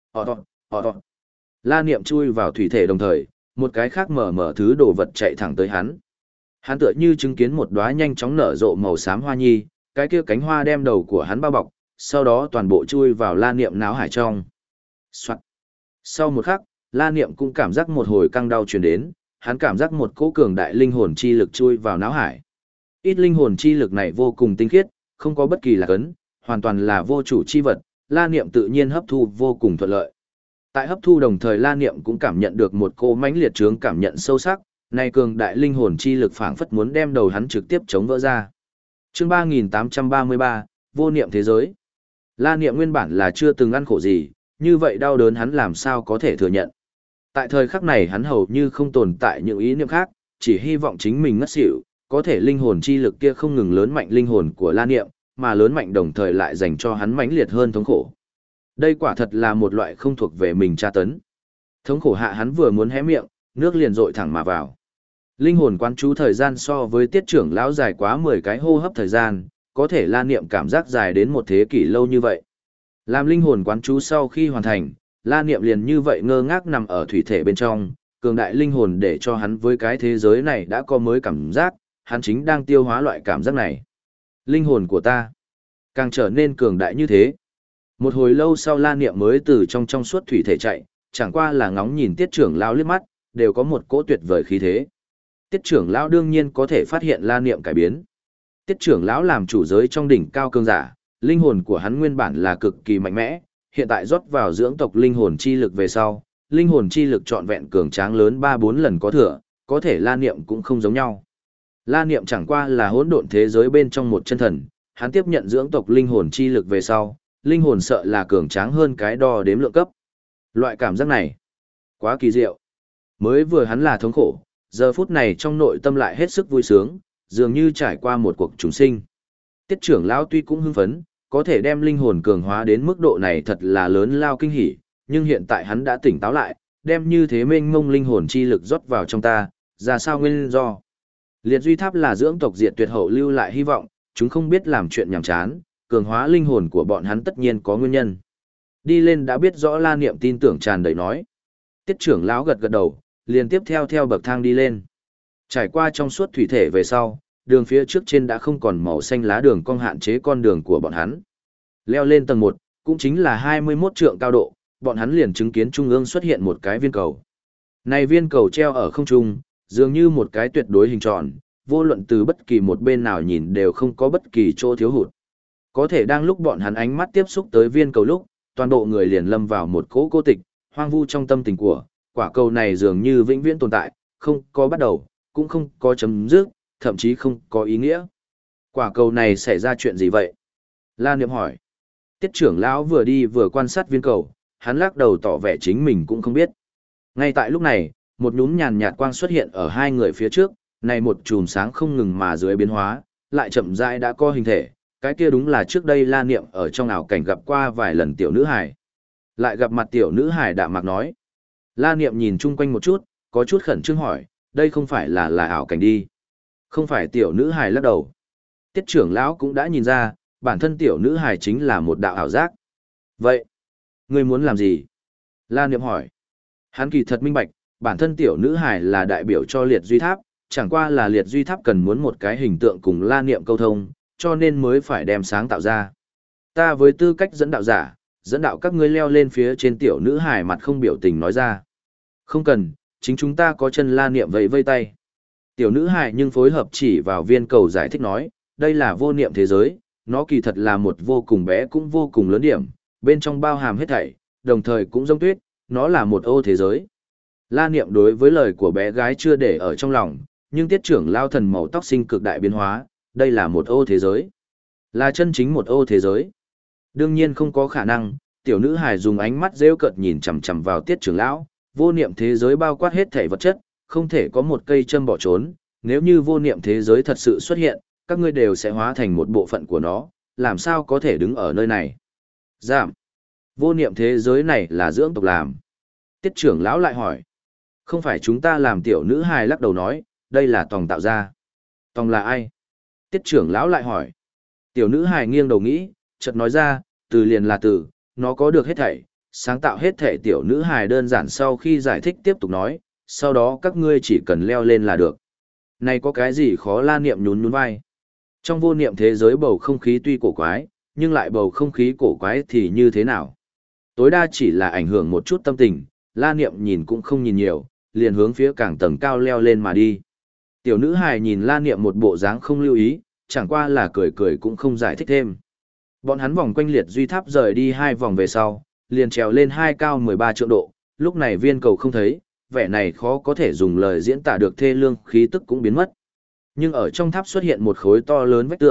La Niệm chui vào thủy thể đồng thời, một cái khác mở thứ đồ vật chạy thẳng tới hắn. Hắn tựa như chứng kiến một đóa nhanh chóng nở rộ màu xám hoa nhi, cái kia cánh hoa đem đầu của hắn bao bọc, sau đó toàn bộ chui vào La Niệm náo hải trong. Soạn. Sau một khắc, La Niệm cũng cảm giác một hồi căng đau truyền đến, hắn cảm giác một cỗ cường đại linh hồn chi lực chui vào náo hải. Ít linh hồn chi lực này vô cùng tinh khiết, không có bất kỳ lạc ấn, hoàn toàn là vô chủ chi vật, La Niệm tự nhiên hấp thu vô cùng thuận lợi. Tại hấp thu đồng thời La Niệm cũng cảm nhận được một cỗ mãnh liệt chướng cảm nhận sâu sắc, này cường đại linh hồn chi lực phảng phất muốn đem đầu hắn trực tiếp chống vỡ ra. Chương 3833, vô niệm thế giới. La Niệm nguyên bản là chưa từng ăn khổ gì, như vậy đau đớn hắn làm sao có thể thừa nhận. Tại thời khắc này hắn hầu như không tồn tại những ý niệm khác, chỉ hy vọng chính mình ngất xỉu, có thể linh hồn chi lực kia không ngừng lớn mạnh linh hồn của La Niệm, mà lớn mạnh đồng thời lại dành cho hắn mãnh liệt hơn thống khổ. Đây quả thật là một loại không thuộc về mình tra tấn. Thống khổ hạ hắn vừa muốn hé miệng, nước liền dội thẳng mà vào. Linh hồn quán chú thời gian so với tiết trưởng lão dài quá 10 cái hô hấp thời gian, có thể La Niệm cảm giác dài đến một thế kỷ lâu như vậy. Làm linh hồn quán chú sau khi hoàn thành, La Niệm liền như vậy ngơ ngác nằm ở thủy thể bên trong, cường đại linh hồn để cho hắn với cái thế giới này đã có mới cảm giác, hắn chính đang tiêu hóa loại cảm giác này. Linh hồn của ta càng trở nên cường đại như thế. Một hồi lâu sau La Niệm mới từ trong suốt thủy thể chạy, chẳng qua là ngóng nhìn tiết trưởng lão liếc mắt, đều có một cỗ tuyệt vời khí thế. Tiết trưởng lão đương nhiên có thể phát hiện La Niệm cải biến. Tiết trưởng lão làm chủ giới trong đỉnh cao cường giả, linh hồn của hắn nguyên bản là cực kỳ mạnh mẽ, hiện tại rót vào dưỡng tộc linh hồn chi lực về sau, linh hồn chi lực trọn vẹn cường tráng lớn 3-4 lần có thừa, có thể La Niệm cũng không giống nhau. La Niệm chẳng qua là hỗn độn thế giới bên trong một chân thần, hắn tiếp nhận dưỡng tộc linh hồn chi lực về sau, linh hồn sợ là cường tráng hơn cái đo đếm lượng cấp. Loại cảm giác này, quá kỳ diệu. Mới vừa hắn là thống khổ, giờ phút này trong nội tâm lại hết sức vui sướng, dường như trải qua một cuộc trùng sinh. Tiết trưởng lão tuy cũng hưng phấn, có thể đem linh hồn cường hóa đến mức độ này thật là lớn lao kinh hỉ, nhưng hiện tại hắn đã tỉnh táo lại, đem như thế mênh mông linh hồn chi lực rót vào trong ta, ra sao nguyên do. Liệt duy tháp là dưỡng tộc diệt tuyệt hậu lưu lại hy vọng, chúng không biết làm chuyện nhảm chán, cường hóa linh hồn của bọn hắn tất nhiên có nguyên nhân. Đi lên đã biết rõ La Niệm tin tưởng tràn đầy nói. Tiết trưởng lão gật gật đầu, liền tiếp theo bậc thang đi lên. Trải qua trong suốt thủy thể về sau, đường phía trước trên đã không còn màu xanh lá đường cong hạn chế con đường của bọn hắn. Leo lên tầng 1, cũng chính là 21 trượng cao độ, bọn hắn liền chứng kiến trung ương xuất hiện một cái viên cầu. Này viên cầu treo ở không trung, dường như một cái tuyệt đối hình tròn, vô luận từ bất kỳ một bên nào nhìn đều không có bất kỳ chỗ thiếu hụt. Có thể đang lúc bọn hắn ánh mắt tiếp xúc tới viên cầu lúc, toàn bộ người liền lâm vào một cỗ cô tịch, hoang vu trong tâm tình của, quả cầu này dường như vĩnh viễn tồn tại, không có bắt đầu, cũng không có chấm dứt, thậm chí không có ý nghĩa. Quả cầu này xảy ra chuyện gì vậy? La Niệm hỏi. Tiết trưởng lão vừa đi vừa quan sát viên cầu, hắn lắc đầu tỏ vẻ chính mình cũng không biết. Ngay tại lúc này, một nhúm nhàn nhạt quang xuất hiện ở hai người phía trước, này một chùm sáng không ngừng mà dưới biến hóa, lại chậm rãi đã có hình thể, cái kia đúng là trước đây La Niệm ở trong ảo cảnh gặp qua vài lần tiểu nữ hải. Lại gặp mặt tiểu nữ hải đạm mạc nói. La Niệm nhìn chung quanh một chút, có chút khẩn trương hỏi, đây không phải là ảo cảnh đi. Không phải, tiểu nữ hải lắc đầu. Tiết trưởng lão cũng đã nhìn ra, bản thân tiểu nữ hải chính là một đạo ảo giác. Vậy, ngươi muốn làm gì? La Niệm hỏi. Hắn kỳ thật minh bạch, bản thân tiểu nữ hải là đại biểu cho liệt duy tháp, chẳng qua là liệt duy tháp cần muốn một cái hình tượng cùng La Niệm câu thông, cho nên mới phải đem sáng tạo ra. Ta với tư cách dẫn đạo giả, dẫn đạo các ngươi leo lên phía trên tiểu nữ hải mặt không biểu tình nói ra. Không cần, chính chúng ta có chân. La Niệm vẫy vây tay. Tiểu nữ hải nhưng phối hợp chỉ vào viên cầu giải thích nói, đây là vô niệm thế giới, nó kỳ thật là một vô cùng bé cũng vô cùng lớn điểm, bên trong bao hàm hết thảy, đồng thời cũng giống tuyết, nó là một ô thế giới. La Niệm đối với lời của bé gái chưa để ở trong lòng, nhưng tiết trưởng lao thần màu tóc sinh cực đại biến hóa, đây là một ô thế giới. Là chân chính một ô thế giới. Đương nhiên không có khả năng, tiểu nữ hài dùng ánh mắt rêu cợt nhìn chằm chằm vào tiết trưởng lão, vô niệm thế giới bao quát hết thảy vật chất, không thể có một cây châm bỏ trốn, nếu như vô niệm thế giới thật sự xuất hiện, các ngươi đều sẽ hóa thành một bộ phận của nó, làm sao có thể đứng ở nơi này. Giảm. Vô niệm thế giới này là dưỡng tộc làm. Tiết trưởng lão lại hỏi. Không phải chúng ta làm, tiểu nữ hài lắc đầu nói, đây là Tòng tạo ra. Tòng là ai? Tiết trưởng lão lại hỏi. Tiểu nữ hài nghiêng đầu nghĩ, chợt nói ra, từ liền là từ, nó có được hết thảy, sáng tạo hết thảy. Tiểu nữ hài đơn giản sau khi giải thích tiếp tục nói, sau đó các ngươi chỉ cần leo lên là được. Này có cái gì khó? La Niệm nhún nhún vai. Trong vô niệm thế giới bầu không khí tuy cổ quái, nhưng lại bầu không khí cổ quái thì như thế nào? Tối đa chỉ là ảnh hưởng một chút tâm tình, La Niệm nhìn cũng không nhìn nhiều, liền hướng phía càng tầng cao leo lên mà đi. Tiểu nữ hài nhìn La Niệm một bộ dáng không lưu ý, chẳng qua là cười cười cũng không giải thích thêm. Bọn hắn vòng quanh liệt duy tháp rời đi 2 vòng về sau, liền trèo lên 2 cao 13 trượng độ, lúc này viên cầu không thấy, vẻ này khó có thể dùng lời diễn tả được, thê lương khí tức cũng biến mất. Nhưng ở trong tháp xuất hiện một khối to lớn vách tường,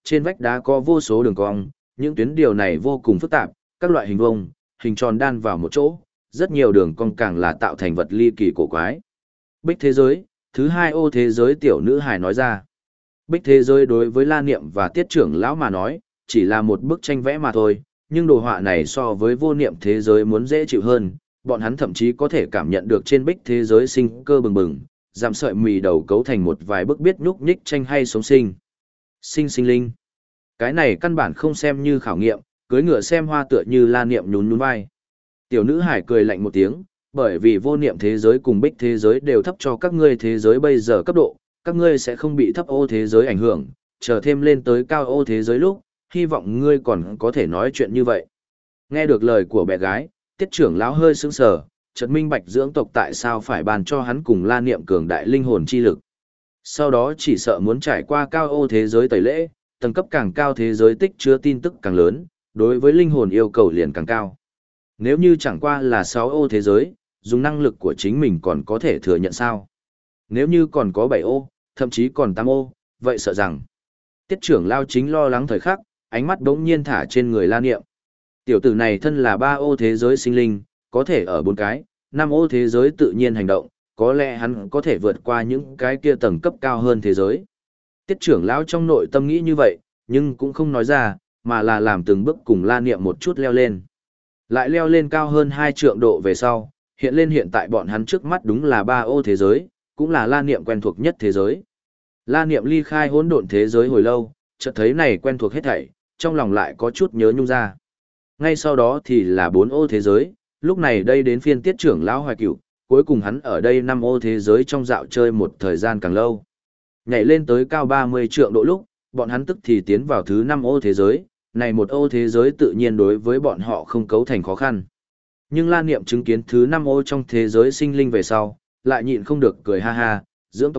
trên vách đá có vô số đường cong, những tuyến điều này vô cùng phức tạp, các loại hình vuông, hình tròn đan vào một chỗ, rất nhiều đường cong càng là tạo thành vật ly kỳ cổ quái. Bích thế giới, thứ hai ô thế giới tiểu nữ hài nói ra. Bích thế giới đối với La Niệm và Tiết trưởng lão mà nói, chỉ là một bức tranh vẽ mà thôi, nhưng đồ họa này so với vô niệm thế giới muốn dễ chịu hơn, bọn hắn thậm chí có thể cảm nhận được trên bích thế giới sinh cơ bừng bừng, giảm sợi mì đầu cấu thành một vài bức biết nhúc nhích tranh hay sống sinh. Sinh sinh linh. Cái này căn bản không xem như khảo nghiệm, cưới ngựa xem hoa tựa như La Niệm nhún nhún vai. Tiểu nữ hải cười lạnh một tiếng, bởi vì vô niệm thế giới cùng bích thế giới đều thấp cho các ngươi thế giới bây giờ cấp độ, các ngươi sẽ không bị thấp ô thế giới ảnh hưởng, chờ thêm lên tới cao ô thế giới lúc, hy vọng ngươi còn có thể nói chuyện như vậy. Nghe được lời của bé gái, Tiết trưởng lão hơi sững sờ, chợt minh bạch dưỡng tộc tại sao phải bàn cho hắn cùng La Niệm cường đại linh hồn chi lực. Sau đó chỉ sợ muốn trải qua cao ô thế giới tẩy lễ, tầng cấp càng cao thế giới tích chứa tin tức càng lớn, đối với linh hồn yêu cầu liền càng cao. Nếu như chẳng qua là 6 ô thế giới, dùng năng lực của chính mình còn có thể thừa nhận sao? Nếu như còn có 7 ô, thậm chí còn 8 ô, vậy sợ rằng Tiết trưởng lao chính lo lắng thời khắc, ánh mắt đống nhiên thả trên người La Niệm. Tiểu tử này thân là 3 ô thế giới sinh linh, có thể ở 4 cái, 5 ô thế giới tự nhiên hành động, có lẽ hắn có thể vượt qua những cái kia tầng cấp cao hơn thế giới. Tiết trưởng lão trong nội tâm nghĩ như vậy, nhưng cũng không nói ra, mà là làm từng bước cùng La Niệm một chút leo lên. Lại leo lên cao hơn 2 trượng độ về sau, hiện lên hiện tại bọn hắn trước mắt đúng là 3 ô thế giới, cũng là La Niệm quen thuộc nhất thế giới. La Niệm ly khai hỗn độn thế giới hồi lâu, chợt thấy này quen thuộc hết thảy, trong lòng lại có chút nhớ nhung ra. Ngay sau đó thì là 4 ô thế giới, lúc này đây đến phiên Tiết trưởng lão Hoài Cửu, cuối cùng hắn ở đây 5 ô thế giới trong dạo chơi một thời gian càng lâu. Nhảy lên tới cao 30 trượng độ lúc, bọn hắn tức thì tiến vào thứ 5 ô thế giới, này một ô thế giới tự nhiên đối với bọn họ không cấu thành khó khăn. Nhưng La Niệm chứng kiến thứ 5 ô trong thế giới sinh linh về sau, lại nhịn không được cười ha ha, dưỡng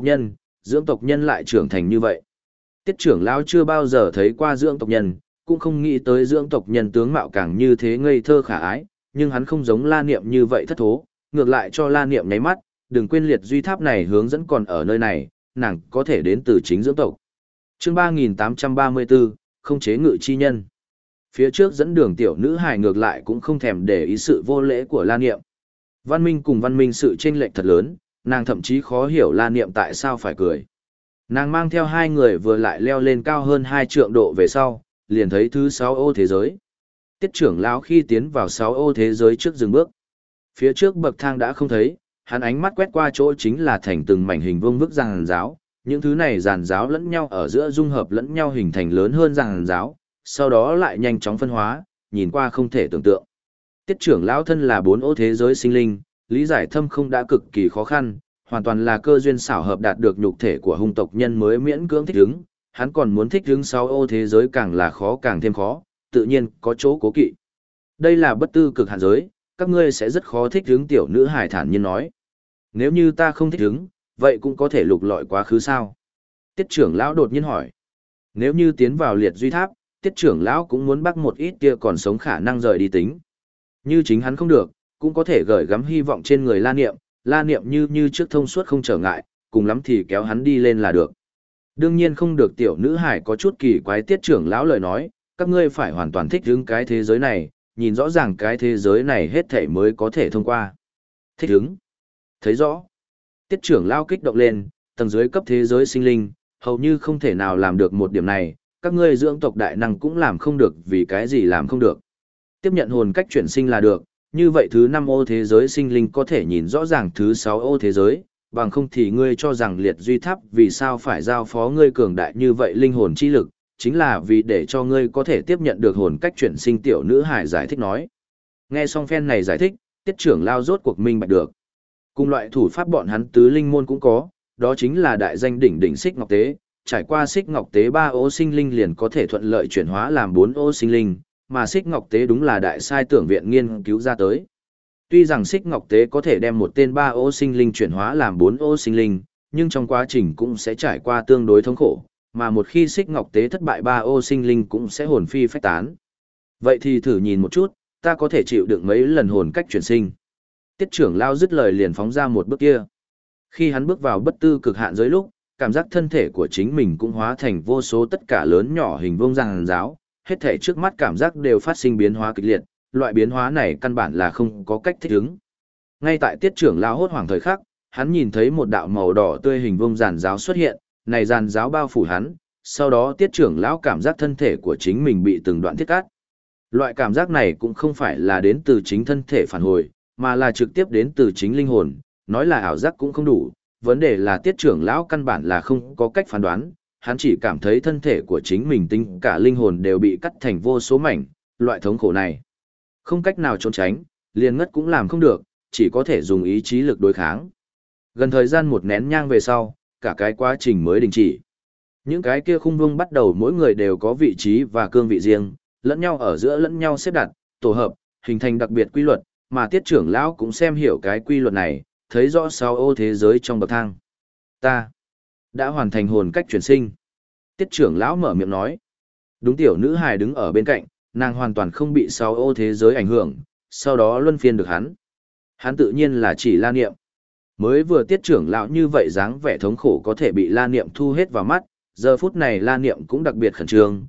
tộc nhân lại trưởng thành như vậy. Tiết trưởng lão chưa bao giờ thấy qua dưỡng tộc nhân, cũng không nghĩ tới dưỡng tộc nhân tướng mạo càng như thế ngây thơ khả ái, nhưng hắn không giống La Niệm như vậy thất thố, ngược lại cho La Niệm nháy mắt, đừng quên liệt duy tháp này hướng dẫn còn ở nơi này, nàng có thể đến từ chính dưỡng tộc. Chương 3834, không chế ngự chi nhân. Phía trước dẫn đường tiểu nữ hài ngược lại cũng không thèm để ý sự vô lễ của La Niệm. Văn minh cùng văn minh sự chênh lệch thật lớn, nàng thậm chí khó hiểu La Niệm tại sao phải cười. Nàng mang theo hai người vừa lại leo lên cao hơn 2 trượng độ về sau, liền thấy thứ 6 ô thế giới. Tiết trưởng lão khi tiến vào 6 ô thế giới trước dừng bước. Phía trước bậc thang đã không thấy, hắn ánh mắt quét qua chỗ chính là thành từng mảnh hình vuông vức giàn giáo, những thứ này giàn giáo lẫn nhau ở giữa dung hợp lẫn nhau hình thành lớn hơn giàn giáo, sau đó lại nhanh chóng phân hóa, nhìn qua không thể tưởng tượng. Tiết trưởng lão thân là 4 ô thế giới sinh linh, lý giải thâm không đã cực kỳ khó khăn, hoàn toàn là cơ duyên xảo hợp đạt được nhục thể của hung tộc nhân mới miễn cưỡng thích ứng, hắn còn muốn thích ứng 6 ô thế giới càng là khó càng thêm khó, tự nhiên có chỗ cố kỵ. Đây là bất tư cực hạn giới, các ngươi sẽ rất khó thích ứng tiểu nữ hài thản nhiên nói. Nếu như ta không thích ứng, vậy cũng có thể lục lọi quá khứ sao? Tiết trưởng lão đột nhiên hỏi. Nếu như tiến vào liệt duy tháp, tiết trưởng lão cũng muốn bắt một ít kia còn sống khả năng rời đi tính. Như chính hắn không được, cũng có thể gửi gắm hy vọng trên người La Niệm như trước thông suốt không trở ngại, cùng lắm thì kéo hắn đi lên là được. Đương nhiên không được, tiểu nữ hải có chút kỳ quái. Tiết trưởng lão lời nói, các ngươi phải hoàn toàn thích ứng cái thế giới này, nhìn rõ ràng cái thế giới này hết thảy mới có thể thông qua. Thích ứng. Thấy rõ. Tiết trưởng lão kích động lên, tầng dưới cấp thế giới sinh linh, hầu như không thể nào làm được một điểm này, các ngươi dưỡng tộc đại năng cũng làm không được, vì cái gì làm không được. Tiếp nhận hồn cách chuyển sinh là được, như vậy thứ 5 ô thế giới sinh linh có thể nhìn rõ ràng thứ 6 ô thế giới, bằng không thì ngươi cho rằng liệt duy tháp vì sao phải giao phó ngươi cường đại như vậy linh hồn chi lực, chính là vì để cho ngươi có thể tiếp nhận được hồn cách chuyển sinh. Tiểu nữ hải giải thích nói. Nghe xong phen này giải thích, tiết trưởng lao rốt cuộc minh bạch được. Cùng loại thủ pháp bọn hắn tứ linh môn cũng có, đó chính là đại danh đỉnh đỉnh xích ngọc tế, trải qua xích ngọc tế 3 ô sinh linh liền có thể thuận lợi chuyển hóa làm 4 ô sinh linh, mà xích ngọc tế đúng là đại sai tưởng viện nghiên cứu ra tới. Tuy rằng xích ngọc tế có thể đem một tên 3 ô sinh linh chuyển hóa làm 4 ô sinh linh, nhưng trong quá trình cũng sẽ trải qua tương đối thống khổ, mà một khi xích ngọc tế thất bại 3 ô sinh linh cũng sẽ hồn phi phách tán. Vậy thì thử nhìn một chút, ta có thể chịu đựng mấy lần hồn cách chuyển sinh. Tiết trưởng lao dứt lời liền phóng ra một bước kia. Khi hắn bước vào bất tư cực hạn giới lúc, cảm giác thân thể của chính mình cũng hóa thành vô số tất cả lớn nhỏ hình vuông giàn giáo, hết thể trước mắt cảm giác đều phát sinh biến hóa kịch liệt, loại biến hóa này căn bản là không có cách thích ứng. Ngay tại tiết trưởng lão hốt hoảng thời khắc, hắn nhìn thấy một đạo màu đỏ tươi hình vuông giàn giáo xuất hiện, này giàn giáo bao phủ hắn, sau đó tiết trưởng lão cảm giác thân thể của chính mình bị từng đoạn thiết cắt. Loại cảm giác này cũng không phải là đến từ chính thân thể phản hồi, mà là trực tiếp đến từ chính linh hồn, nói là ảo giác cũng không đủ, vấn đề là tiết trưởng lão căn bản là không có cách phán đoán, hắn chỉ cảm thấy thân thể của chính mình tính cả linh hồn đều bị cắt thành vô số mảnh, loại thống khổ này. Không cách nào trốn tránh, liền ngất cũng làm không được, chỉ có thể dùng ý chí lực đối kháng. Gần thời gian một nén nhang về sau, cả cái quá trình mới đình chỉ. Những cái kia khung vuông bắt đầu mỗi người đều có vị trí và cương vị riêng, lẫn nhau ở giữa lẫn nhau xếp đặt, tổ hợp, hình thành đặc biệt quy luật, mà tiết trưởng lão cũng xem hiểu cái quy luật này, thấy rõ 6 ô thế giới trong bậc thang. Ta đã hoàn thành hồn cách chuyển sinh. Tiết trưởng lão mở miệng nói. Đúng, tiểu nữ hài đứng ở bên cạnh, nàng hoàn toàn không bị 6 ô thế giới ảnh hưởng, sau đó luân phiên được hắn. Hắn tự nhiên là chỉ La Niệm. Mới vừa tiết trưởng lão như vậy dáng vẻ thống khổ có thể bị La Niệm thu hết vào mắt, giờ phút này La Niệm cũng đặc biệt khẩn trương,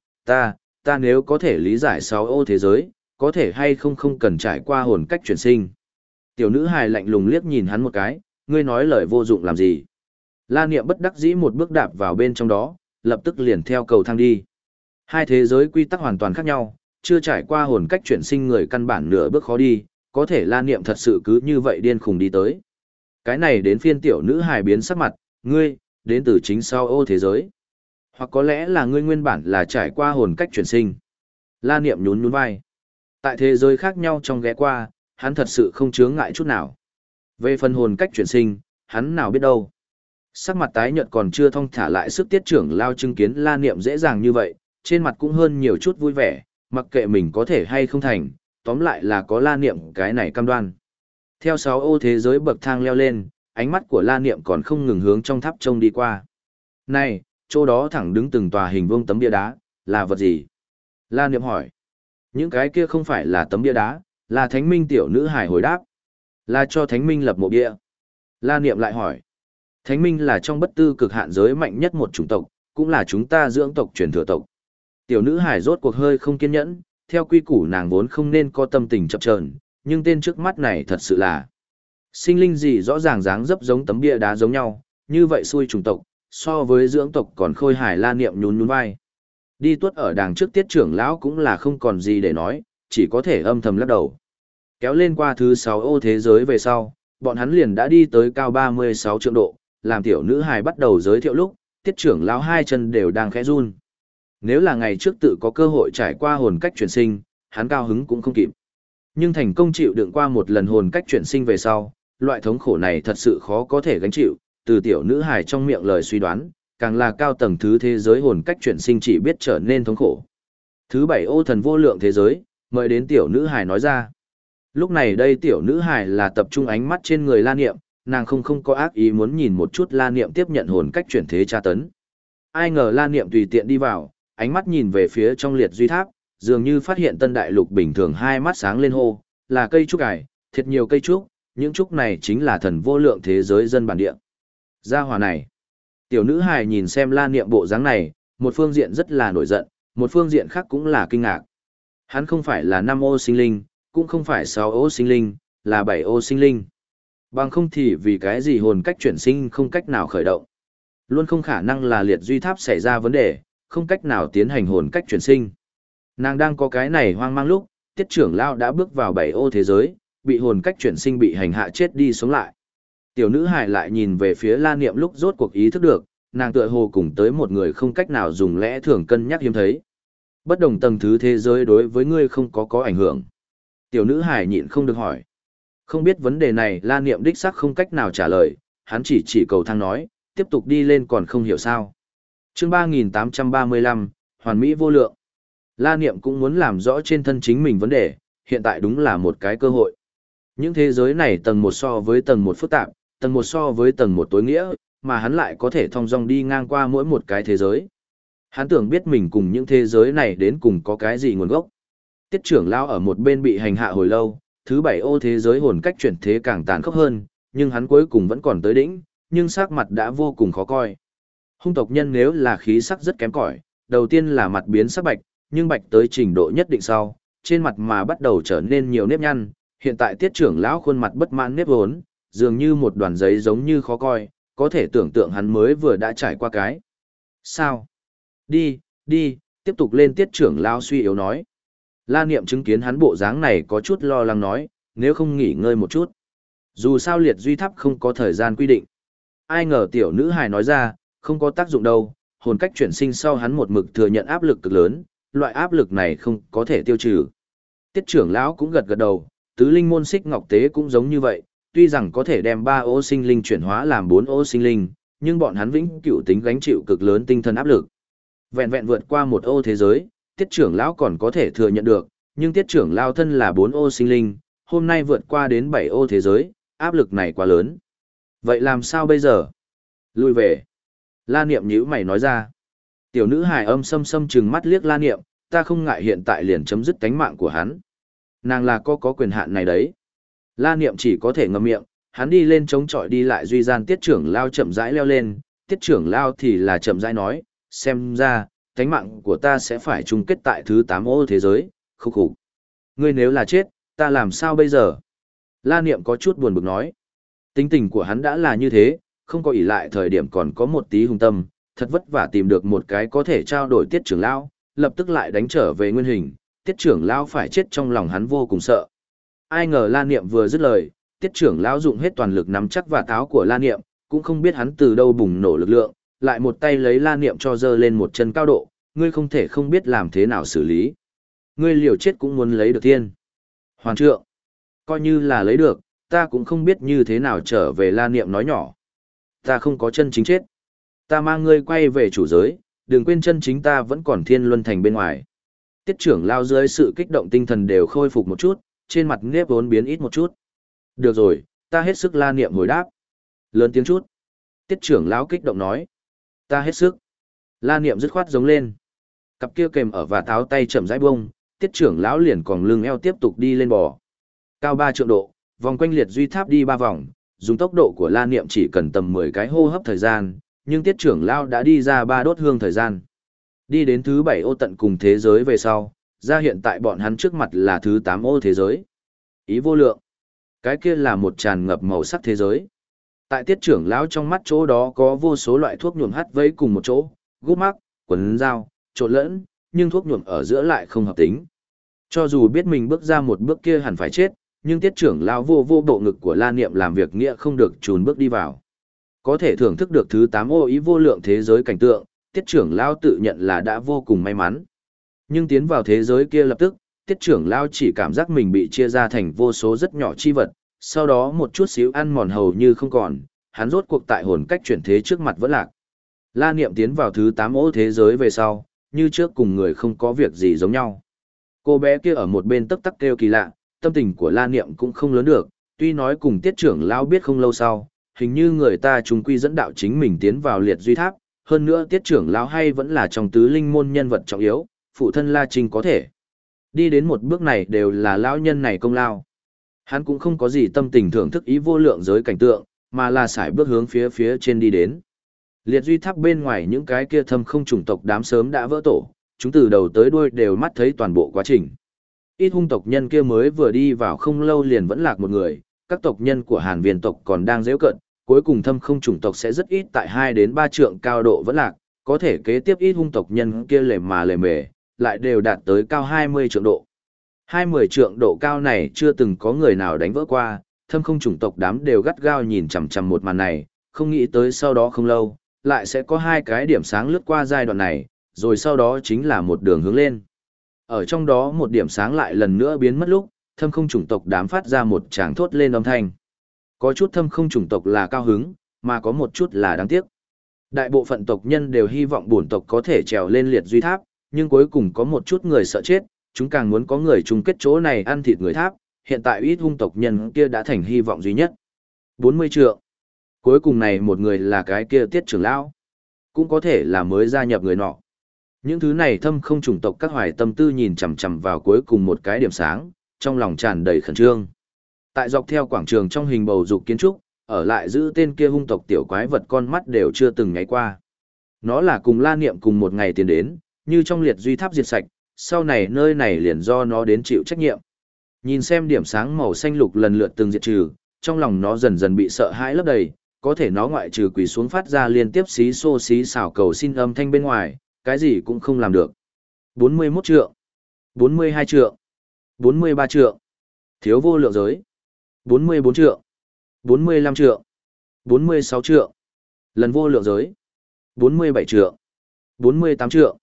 ta nếu có thể lý giải 6 ô thế giới, có thể hay không cần trải qua hồn cách chuyển sinh. Tiểu nữ hài lạnh lùng liếc nhìn hắn một cái, ngươi nói lời vô dụng làm gì. La Niệm bất đắc dĩ một bước đạp vào bên trong đó, lập tức liền theo cầu thang đi. Hai thế giới quy tắc hoàn toàn khác nhau, chưa trải qua hồn cách chuyển sinh người căn bản nửa bước khó đi, có thể La Niệm thật sự cứ như vậy điên khùng đi tới. Cái này đến phiên tiểu nữ hài biến sắc mặt, ngươi, đến từ chính sau ô thế giới. Hoặc có lẽ là ngươi nguyên bản là trải qua hồn cách chuyển sinh. La Niệm nhún nhún vai. Tại thế giới khác nhau trong ghé qua, hắn thật sự không chướng ngại chút nào. Về phần hồn cách chuyển sinh, hắn nào biết đâu. Sắc mặt tái nhợt còn chưa thong thả lại sức tiết trưởng lao chứng kiến La Niệm dễ dàng như vậy, trên mặt cũng hơn nhiều chút vui vẻ, mặc kệ mình có thể hay không thành, tóm lại là có La Niệm cái này cam đoan. Theo 6 ô thế giới bậc thang leo lên, ánh mắt của La Niệm còn không ngừng hướng trong tháp trông đi qua. Này, chỗ đó thẳng đứng từng tòa hình vuông tấm bia đá, là vật gì? La Niệm hỏi. Những cái kia không phải là tấm bia đá, là Thánh Minh tiểu nữ hài hồi đáp. Là cho Thánh Minh lập mộ bia. La Niệm lại hỏi. Thánh Minh là trong bất tư cực hạn giới mạnh nhất một chủng tộc, cũng là chúng ta dưỡng tộc truyền thừa tộc. Tiểu nữ hài rốt cuộc hơi không kiên nhẫn, theo quy củ nàng vốn không nên có tâm tình chập chờn, nhưng tên trước mắt này thật sự là sinh linh gì rõ ràng dáng dấp giống tấm bia đá giống nhau, như vậy xui chủng tộc, so với dưỡng tộc còn khôi hài. La Niệm nhún nhún vai. Đi tuốt ở đàng trước tiết trưởng lão cũng là không còn gì để nói, chỉ có thể âm thầm lắc đầu. Kéo lên qua thứ 6 ô thế giới về sau, bọn hắn liền đã đi tới cao 36 trượng độ, làm tiểu nữ hài bắt đầu giới thiệu lúc, tiết trưởng lão hai chân đều đang khẽ run. Nếu là ngày trước tự có cơ hội trải qua hồn cách chuyển sinh, hắn cao hứng cũng không kịp. Nhưng thành công chịu đựng qua một lần hồn cách chuyển sinh về sau, loại thống khổ này thật sự khó có thể gánh chịu, từ tiểu nữ hài trong miệng lời suy đoán, càng là cao tầng thứ thế giới hồn cách chuyển sinh chỉ biết trở nên thống khổ. Thứ 7 ô thần vô lượng thế giới, mời đến tiểu nữ hài nói ra. Lúc này đây tiểu nữ hài là tập trung ánh mắt trên người La Niệm, nàng không có ác ý muốn nhìn một chút La Niệm tiếp nhận hồn cách chuyển thế tra tấn. Ai ngờ La Niệm tùy tiện đi vào, ánh mắt nhìn về phía trong liệt duy tháp, dường như phát hiện tân đại lục bình thường, hai mắt sáng lên hô, là cây trúc cải, thiệt nhiều cây trúc, những trúc này chính là thần vô lượng thế giới dân bản địa. Gia hỏa này. Tiểu nữ hài nhìn xem La Niệm bộ dáng này, một phương diện rất là nổi giận, một phương diện khác cũng là kinh ngạc. Hắn không phải là 5 ô sinh linh, cũng không phải 6 ô sinh linh, là 7 ô sinh linh. Bằng không thì vì cái gì hồn cách chuyển sinh không cách nào khởi động. Luôn không khả năng là liệt duy tháp xảy ra vấn đề, không cách nào tiến hành hồn cách chuyển sinh. Nàng đang có cái này hoang mang lúc, tiết trưởng lão đã bước vào 7 ô thế giới, bị hồn cách chuyển sinh bị hành hạ chết đi sống lại. Tiểu nữ hài lại nhìn về phía La Niệm lúc rốt cuộc ý thức được, nàng tựa hồ cùng tới một người không cách nào dùng lẽ thường cân nhắc hiếm thấy. Bất đồng tầng thứ thế giới đối với ngươi không có ảnh hưởng. Tiểu nữ hài nhịn không được hỏi. Không biết vấn đề này La Niệm đích xác không cách nào trả lời, hắn chỉ cầu thang nói, tiếp tục đi lên còn không hiểu sao. Chương 3835, Hoàn Mỹ vô lượng. La Niệm cũng muốn làm rõ trên thân chính mình vấn đề, hiện tại đúng là một cái cơ hội. Những thế giới này tầng 1 so với tầng 1 phức tạp, tầng 1 so với tầng 1 tối nghĩa, mà hắn lại có thể thong dong đi ngang qua mỗi một cái thế giới. Hắn tưởng biết mình cùng những thế giới này đến cùng có cái gì nguồn gốc. Tiết trưởng lão ở một bên bị hành hạ hồi lâu, thứ 7 ô thế giới hồn cách chuyển thế càng tàn khốc hơn, nhưng hắn cuối cùng vẫn còn tới đỉnh, nhưng sắc mặt đã vô cùng khó coi. Hung tộc nhân nếu là khí sắc rất kém cỏi, đầu tiên là mặt biến sắc bạch, nhưng bạch tới trình độ nhất định sau, trên mặt mà bắt đầu trở nên nhiều nếp nhăn, hiện tại tiết trưởng lão khuôn mặt bất mãn nếp vốn, dường như một đoàn giấy giống như khó coi, có thể tưởng tượng hắn mới vừa đã trải qua cái. Sao? Đi, đi, tiếp tục lên tiết trưởng lão suy yếu nói. La Niệm chứng kiến hắn bộ dáng này có chút lo lắng nói, nếu không nghỉ ngơi một chút. Dù sao liệt duy tháp không có thời gian quy định. Ai ngờ tiểu nữ hài nói ra, không có tác dụng đâu, hồn cách chuyển sinh sau hắn một mực thừa nhận áp lực cực lớn, loại áp lực này không có thể tiêu trừ. Tiết trưởng lão cũng gật gật đầu, tứ linh môn xích ngọc tế cũng giống như vậy, tuy rằng có thể đem 3 ô sinh linh chuyển hóa làm 4 ô sinh linh, nhưng bọn hắn vĩnh cửu tính gánh chịu cực lớn tinh thần áp lực. Vẹn vẹn vượt qua 1 ô thế giới, tiết trưởng lão còn có thể thừa nhận được, nhưng tiết trưởng lão thân là 4 ô sinh linh, hôm nay vượt qua đến 7 ô thế giới, áp lực này quá lớn. Vậy làm sao bây giờ? Lui về. La Niệm nhíu mày nói ra. Tiểu nữ hài âm sâm sâm trừng mắt liếc La Niệm, ta không ngại hiện tại liền chấm dứt cánh mạng của hắn. Nàng là có quyền hạn này đấy. La Niệm chỉ có thể ngậm miệng, hắn đi lên chống chọi đi lại duy gian tiết trưởng lao chậm rãi leo lên, tiết trưởng lao thì là chậm rãi nói, xem ra, cánh mạng của ta sẽ phải chung kết tại thứ 8 ô thế giới, khúc khục. Ngươi nếu là chết, ta làm sao bây giờ? La Niệm có chút buồn bực nói. Tính tình của hắn đã là như thế, không có ỷ lại thời điểm còn có một tí hung tâm, thật vất vả tìm được một cái có thể trao đổi tiết trưởng lão, lập tức lại đánh trở về nguyên hình, tiết trưởng lão phải chết trong lòng hắn vô cùng sợ. Ai ngờ La Niệm vừa dứt lời, tiết trưởng lão dụng hết toàn lực nắm chắc vạt áo của La Niệm, cũng không biết hắn từ đâu bùng nổ lực lượng, lại một tay lấy La Niệm cho dơ lên một chân cao độ, ngươi không thể không biết làm thế nào xử lý. Ngươi liều chết cũng muốn lấy được thiên. Hoàn trượng. Coi như là lấy được, ta cũng không biết như thế nào trở về. La Niệm nói nhỏ. Ta không có chân chính chết. Ta mang ngươi quay về chủ giới, đừng quên chân chính ta vẫn còn thiên luân thành bên ngoài. Tiết trưởng lao dưới sự kích động tinh thần đều khôi phục một chút, trên mặt nếp vốn biến ít một chút. Được rồi, ta hết sức. La Niệm hồi đáp. Lớn tiếng chút. Tiết trưởng lão kích động nói. Ta hết sức. La Niệm dứt khoát giống lên. Cặp kia kềm ở và tháo tay chậm rãi bông, tiết trưởng lão liền còng lưng eo tiếp tục đi lên bò. Cao 3 trượng độ, vòng quanh liệt duy tháp đi 3 vòng, dùng tốc độ của La Niệm chỉ cần tầm 10 cái hô hấp thời gian, nhưng tiết trưởng lão đã đi ra 3 đốt hương thời gian. Đi đến thứ 7 ô tận cùng thế giới về sau, ra hiện tại bọn hắn trước mặt là thứ 8 ô thế giới. Ý vô lượng. Cái kia là một tràn ngập màu sắc thế giới. Tại tiết trưởng lão trong mắt chỗ đó có vô số loại thuốc nhuộm hắt vấy cùng một chỗ, gút mắc, quần dao, trộn lẫn, nhưng thuốc nhuộm ở giữa lại không hợp tính. Cho dù biết mình bước ra một bước kia hẳn phải chết, nhưng tiết trưởng lão vô bộ ngực của La Niệm làm việc nghĩa không được chùn bước đi vào. Có thể thưởng thức được thứ 8 ô ý vô lượng thế giới cảnh tượng, tiết trưởng lão tự nhận là đã vô cùng may mắn. Nhưng tiến vào thế giới kia lập tức, tiết trưởng lão chỉ cảm giác mình bị chia ra thành vô số rất nhỏ chi vật, sau đó một chút xíu ăn mòn hầu như không còn, hắn rốt cuộc tại hồn cách chuyển thế trước mặt vẫn lạc. La Niệm tiến vào thứ 8 ô thế giới về sau, như trước cùng người không có việc gì giống nhau. Cô bé kia ở một bên tấp tắc kêu kỳ lạ, tâm tình của La Niệm cũng không lớn được, tuy nói cùng tiết trưởng lão biết không lâu sau, hình như người ta trùng quy dẫn đạo chính mình tiến vào liệt duy tháp, hơn nữa tiết trưởng lão hay vẫn là trong tứ linh môn nhân vật trọng yếu, phụ thân La Trinh có thể. Đi đến một bước này đều là lão nhân này công lao. Hắn cũng không có gì tâm tình thưởng thức ý vô lượng giới cảnh tượng, mà là sải bước hướng phía trên đi đến. Liệt duy tháp bên ngoài những cái kia thâm không chủng tộc đám sớm đã vỡ tổ, chúng từ đầu tới đuôi đều mắt thấy toàn bộ quá trình. Ít hung tộc nhân kia mới vừa đi vào không lâu liền vẫn lạc một người, các tộc nhân của Hàn Viên tộc còn đang giễu cận, cuối cùng thâm không chủng tộc sẽ rất ít tại 2 đến 3 trượng cao độ vẫn lạc, có thể kế tiếp ít hung tộc nhân kia lề mề, lại đều đạt tới cao 20 trượng độ. 20 trượng độ cao này chưa từng có người nào đánh vỡ qua, thâm không chủng tộc đám đều gắt gao nhìn chằm chằm một màn này, không nghĩ tới sau đó không lâu, lại sẽ có 2 cái điểm sáng lướt qua giai đoạn này, rồi sau đó chính là một đường hướng lên. Ở trong đó một điểm sáng lại lần nữa biến mất lúc, thâm không chủng tộc đám phát ra một tràng thốt lên âm thanh. Có chút thâm không chủng tộc là cao hứng, mà có một chút là đáng tiếc. Đại bộ phận tộc nhân đều hy vọng bổn tộc có thể trèo lên liệt duy tháp, nhưng cuối cùng có một chút người sợ chết, chúng càng muốn có người chung kết chỗ này ăn thịt người tháp, hiện tại ít hung tộc nhân kia đã thành hy vọng duy nhất. 40 trượng. Cuối cùng này một người là cái kia tiết trưởng lão, cũng có thể là mới gia nhập người nọ. Những thứ này thâm không chủng tộc các hoài tâm tư nhìn chằm chằm vào cuối cùng một cái điểm sáng, trong lòng tràn đầy khẩn trương. Tại dọc theo quảng trường trong hình bầu dục kiến trúc, ở lại giữ tên kia hung tộc tiểu quái vật con mắt đều chưa từng ngáy qua. Nó là cùng La Niệm cùng một ngày tiến đến, như trong liệt duy tháp diệt sạch, sau này nơi này liền do nó đến chịu trách nhiệm. Nhìn xem điểm sáng màu xanh lục lần lượt từng diệt trừ, trong lòng nó dần dần bị sợ hãi lấp đầy, có thể nó ngoại trừ quỳ xuống phát ra liên tiếp xí xô xí xảo cầu xin âm thanh bên ngoài, cái gì cũng không làm được. 41 trượng, 42 trượng, 43 trượng, thiếu vô lượng giới, 44 trượng, 45 trượng, 46 trượng, lần vô lượng giới, 47 trượng, 48 trượng,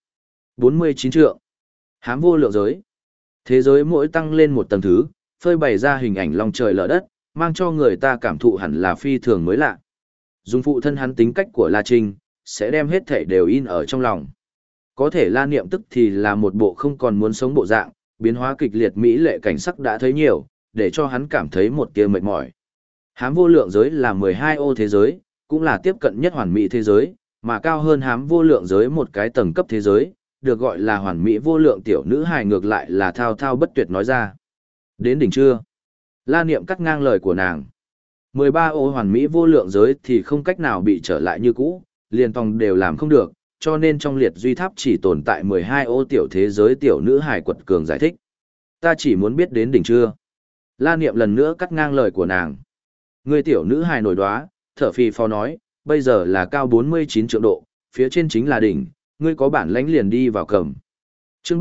49 trượng, hám vô lượng giới. Thế giới mỗi tăng lên một tầng thứ, phơi bày ra hình ảnh long trời lở đất, mang cho người ta cảm thụ hẳn là phi thường mới lạ. Dùng phụ thân hắn tính cách của La Trinh, sẽ đem hết thể đều in ở trong lòng. Có thể La Niệm tức thì là một bộ không còn muốn sống bộ dạng, biến hóa kịch liệt mỹ lệ cảnh sắc đã thấy nhiều, để cho hắn cảm thấy một tia mệt mỏi. Hám vô lượng giới là 12 ô thế giới, cũng là tiếp cận nhất hoàn mỹ thế giới, mà cao hơn hám vô lượng giới một cái tầng cấp thế giới, được gọi là hoàn mỹ vô lượng tiểu nữ hài ngược lại là thao thao bất tuyệt nói ra. Đến đỉnh chưa? La Niệm cắt ngang lời của nàng. 13 ô hoàn mỹ vô lượng giới thì không cách nào bị trở lại như cũ, liền tòng đều làm không được, cho nên trong liệt duy tháp chỉ tồn tại 12 ô tiểu thế giới tiểu nữ hài quật cường giải thích. Ta chỉ muốn biết đến đỉnh chưa? La Niệm lần nữa cắt ngang lời của nàng. Người tiểu nữ hài nổi đoá, thở phì phò nói, bây giờ là cao 49 trượng độ, phía trên chính là đỉnh, ngươi có bản lãnh liền đi vào cầm. Chương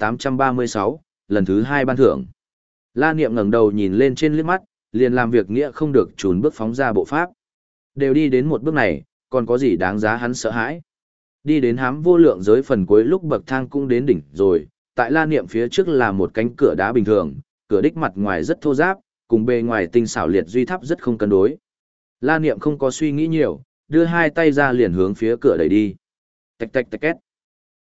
3836, lần thứ 2 ban thưởng. La Niệm ngẩng đầu nhìn lên trên liếc mắt, liền làm việc nghĩa không được chùn bước phóng ra bộ pháp. Đều đi đến một bước này, còn có gì đáng giá hắn sợ hãi. Đi đến hám vô lượng giới phần cuối lúc bậc thang cũng đến đỉnh rồi, tại La Niệm phía trước là một cánh cửa đá bình thường, cửa đích mặt ngoài rất thô ráp, cùng bề ngoài tinh xảo liệt duy tháp rất không cân đối. La Niệm không có suy nghĩ nhiều, đưa hai tay ra liền hướng phía cửa đẩy đi. Tạch tạch tạch két.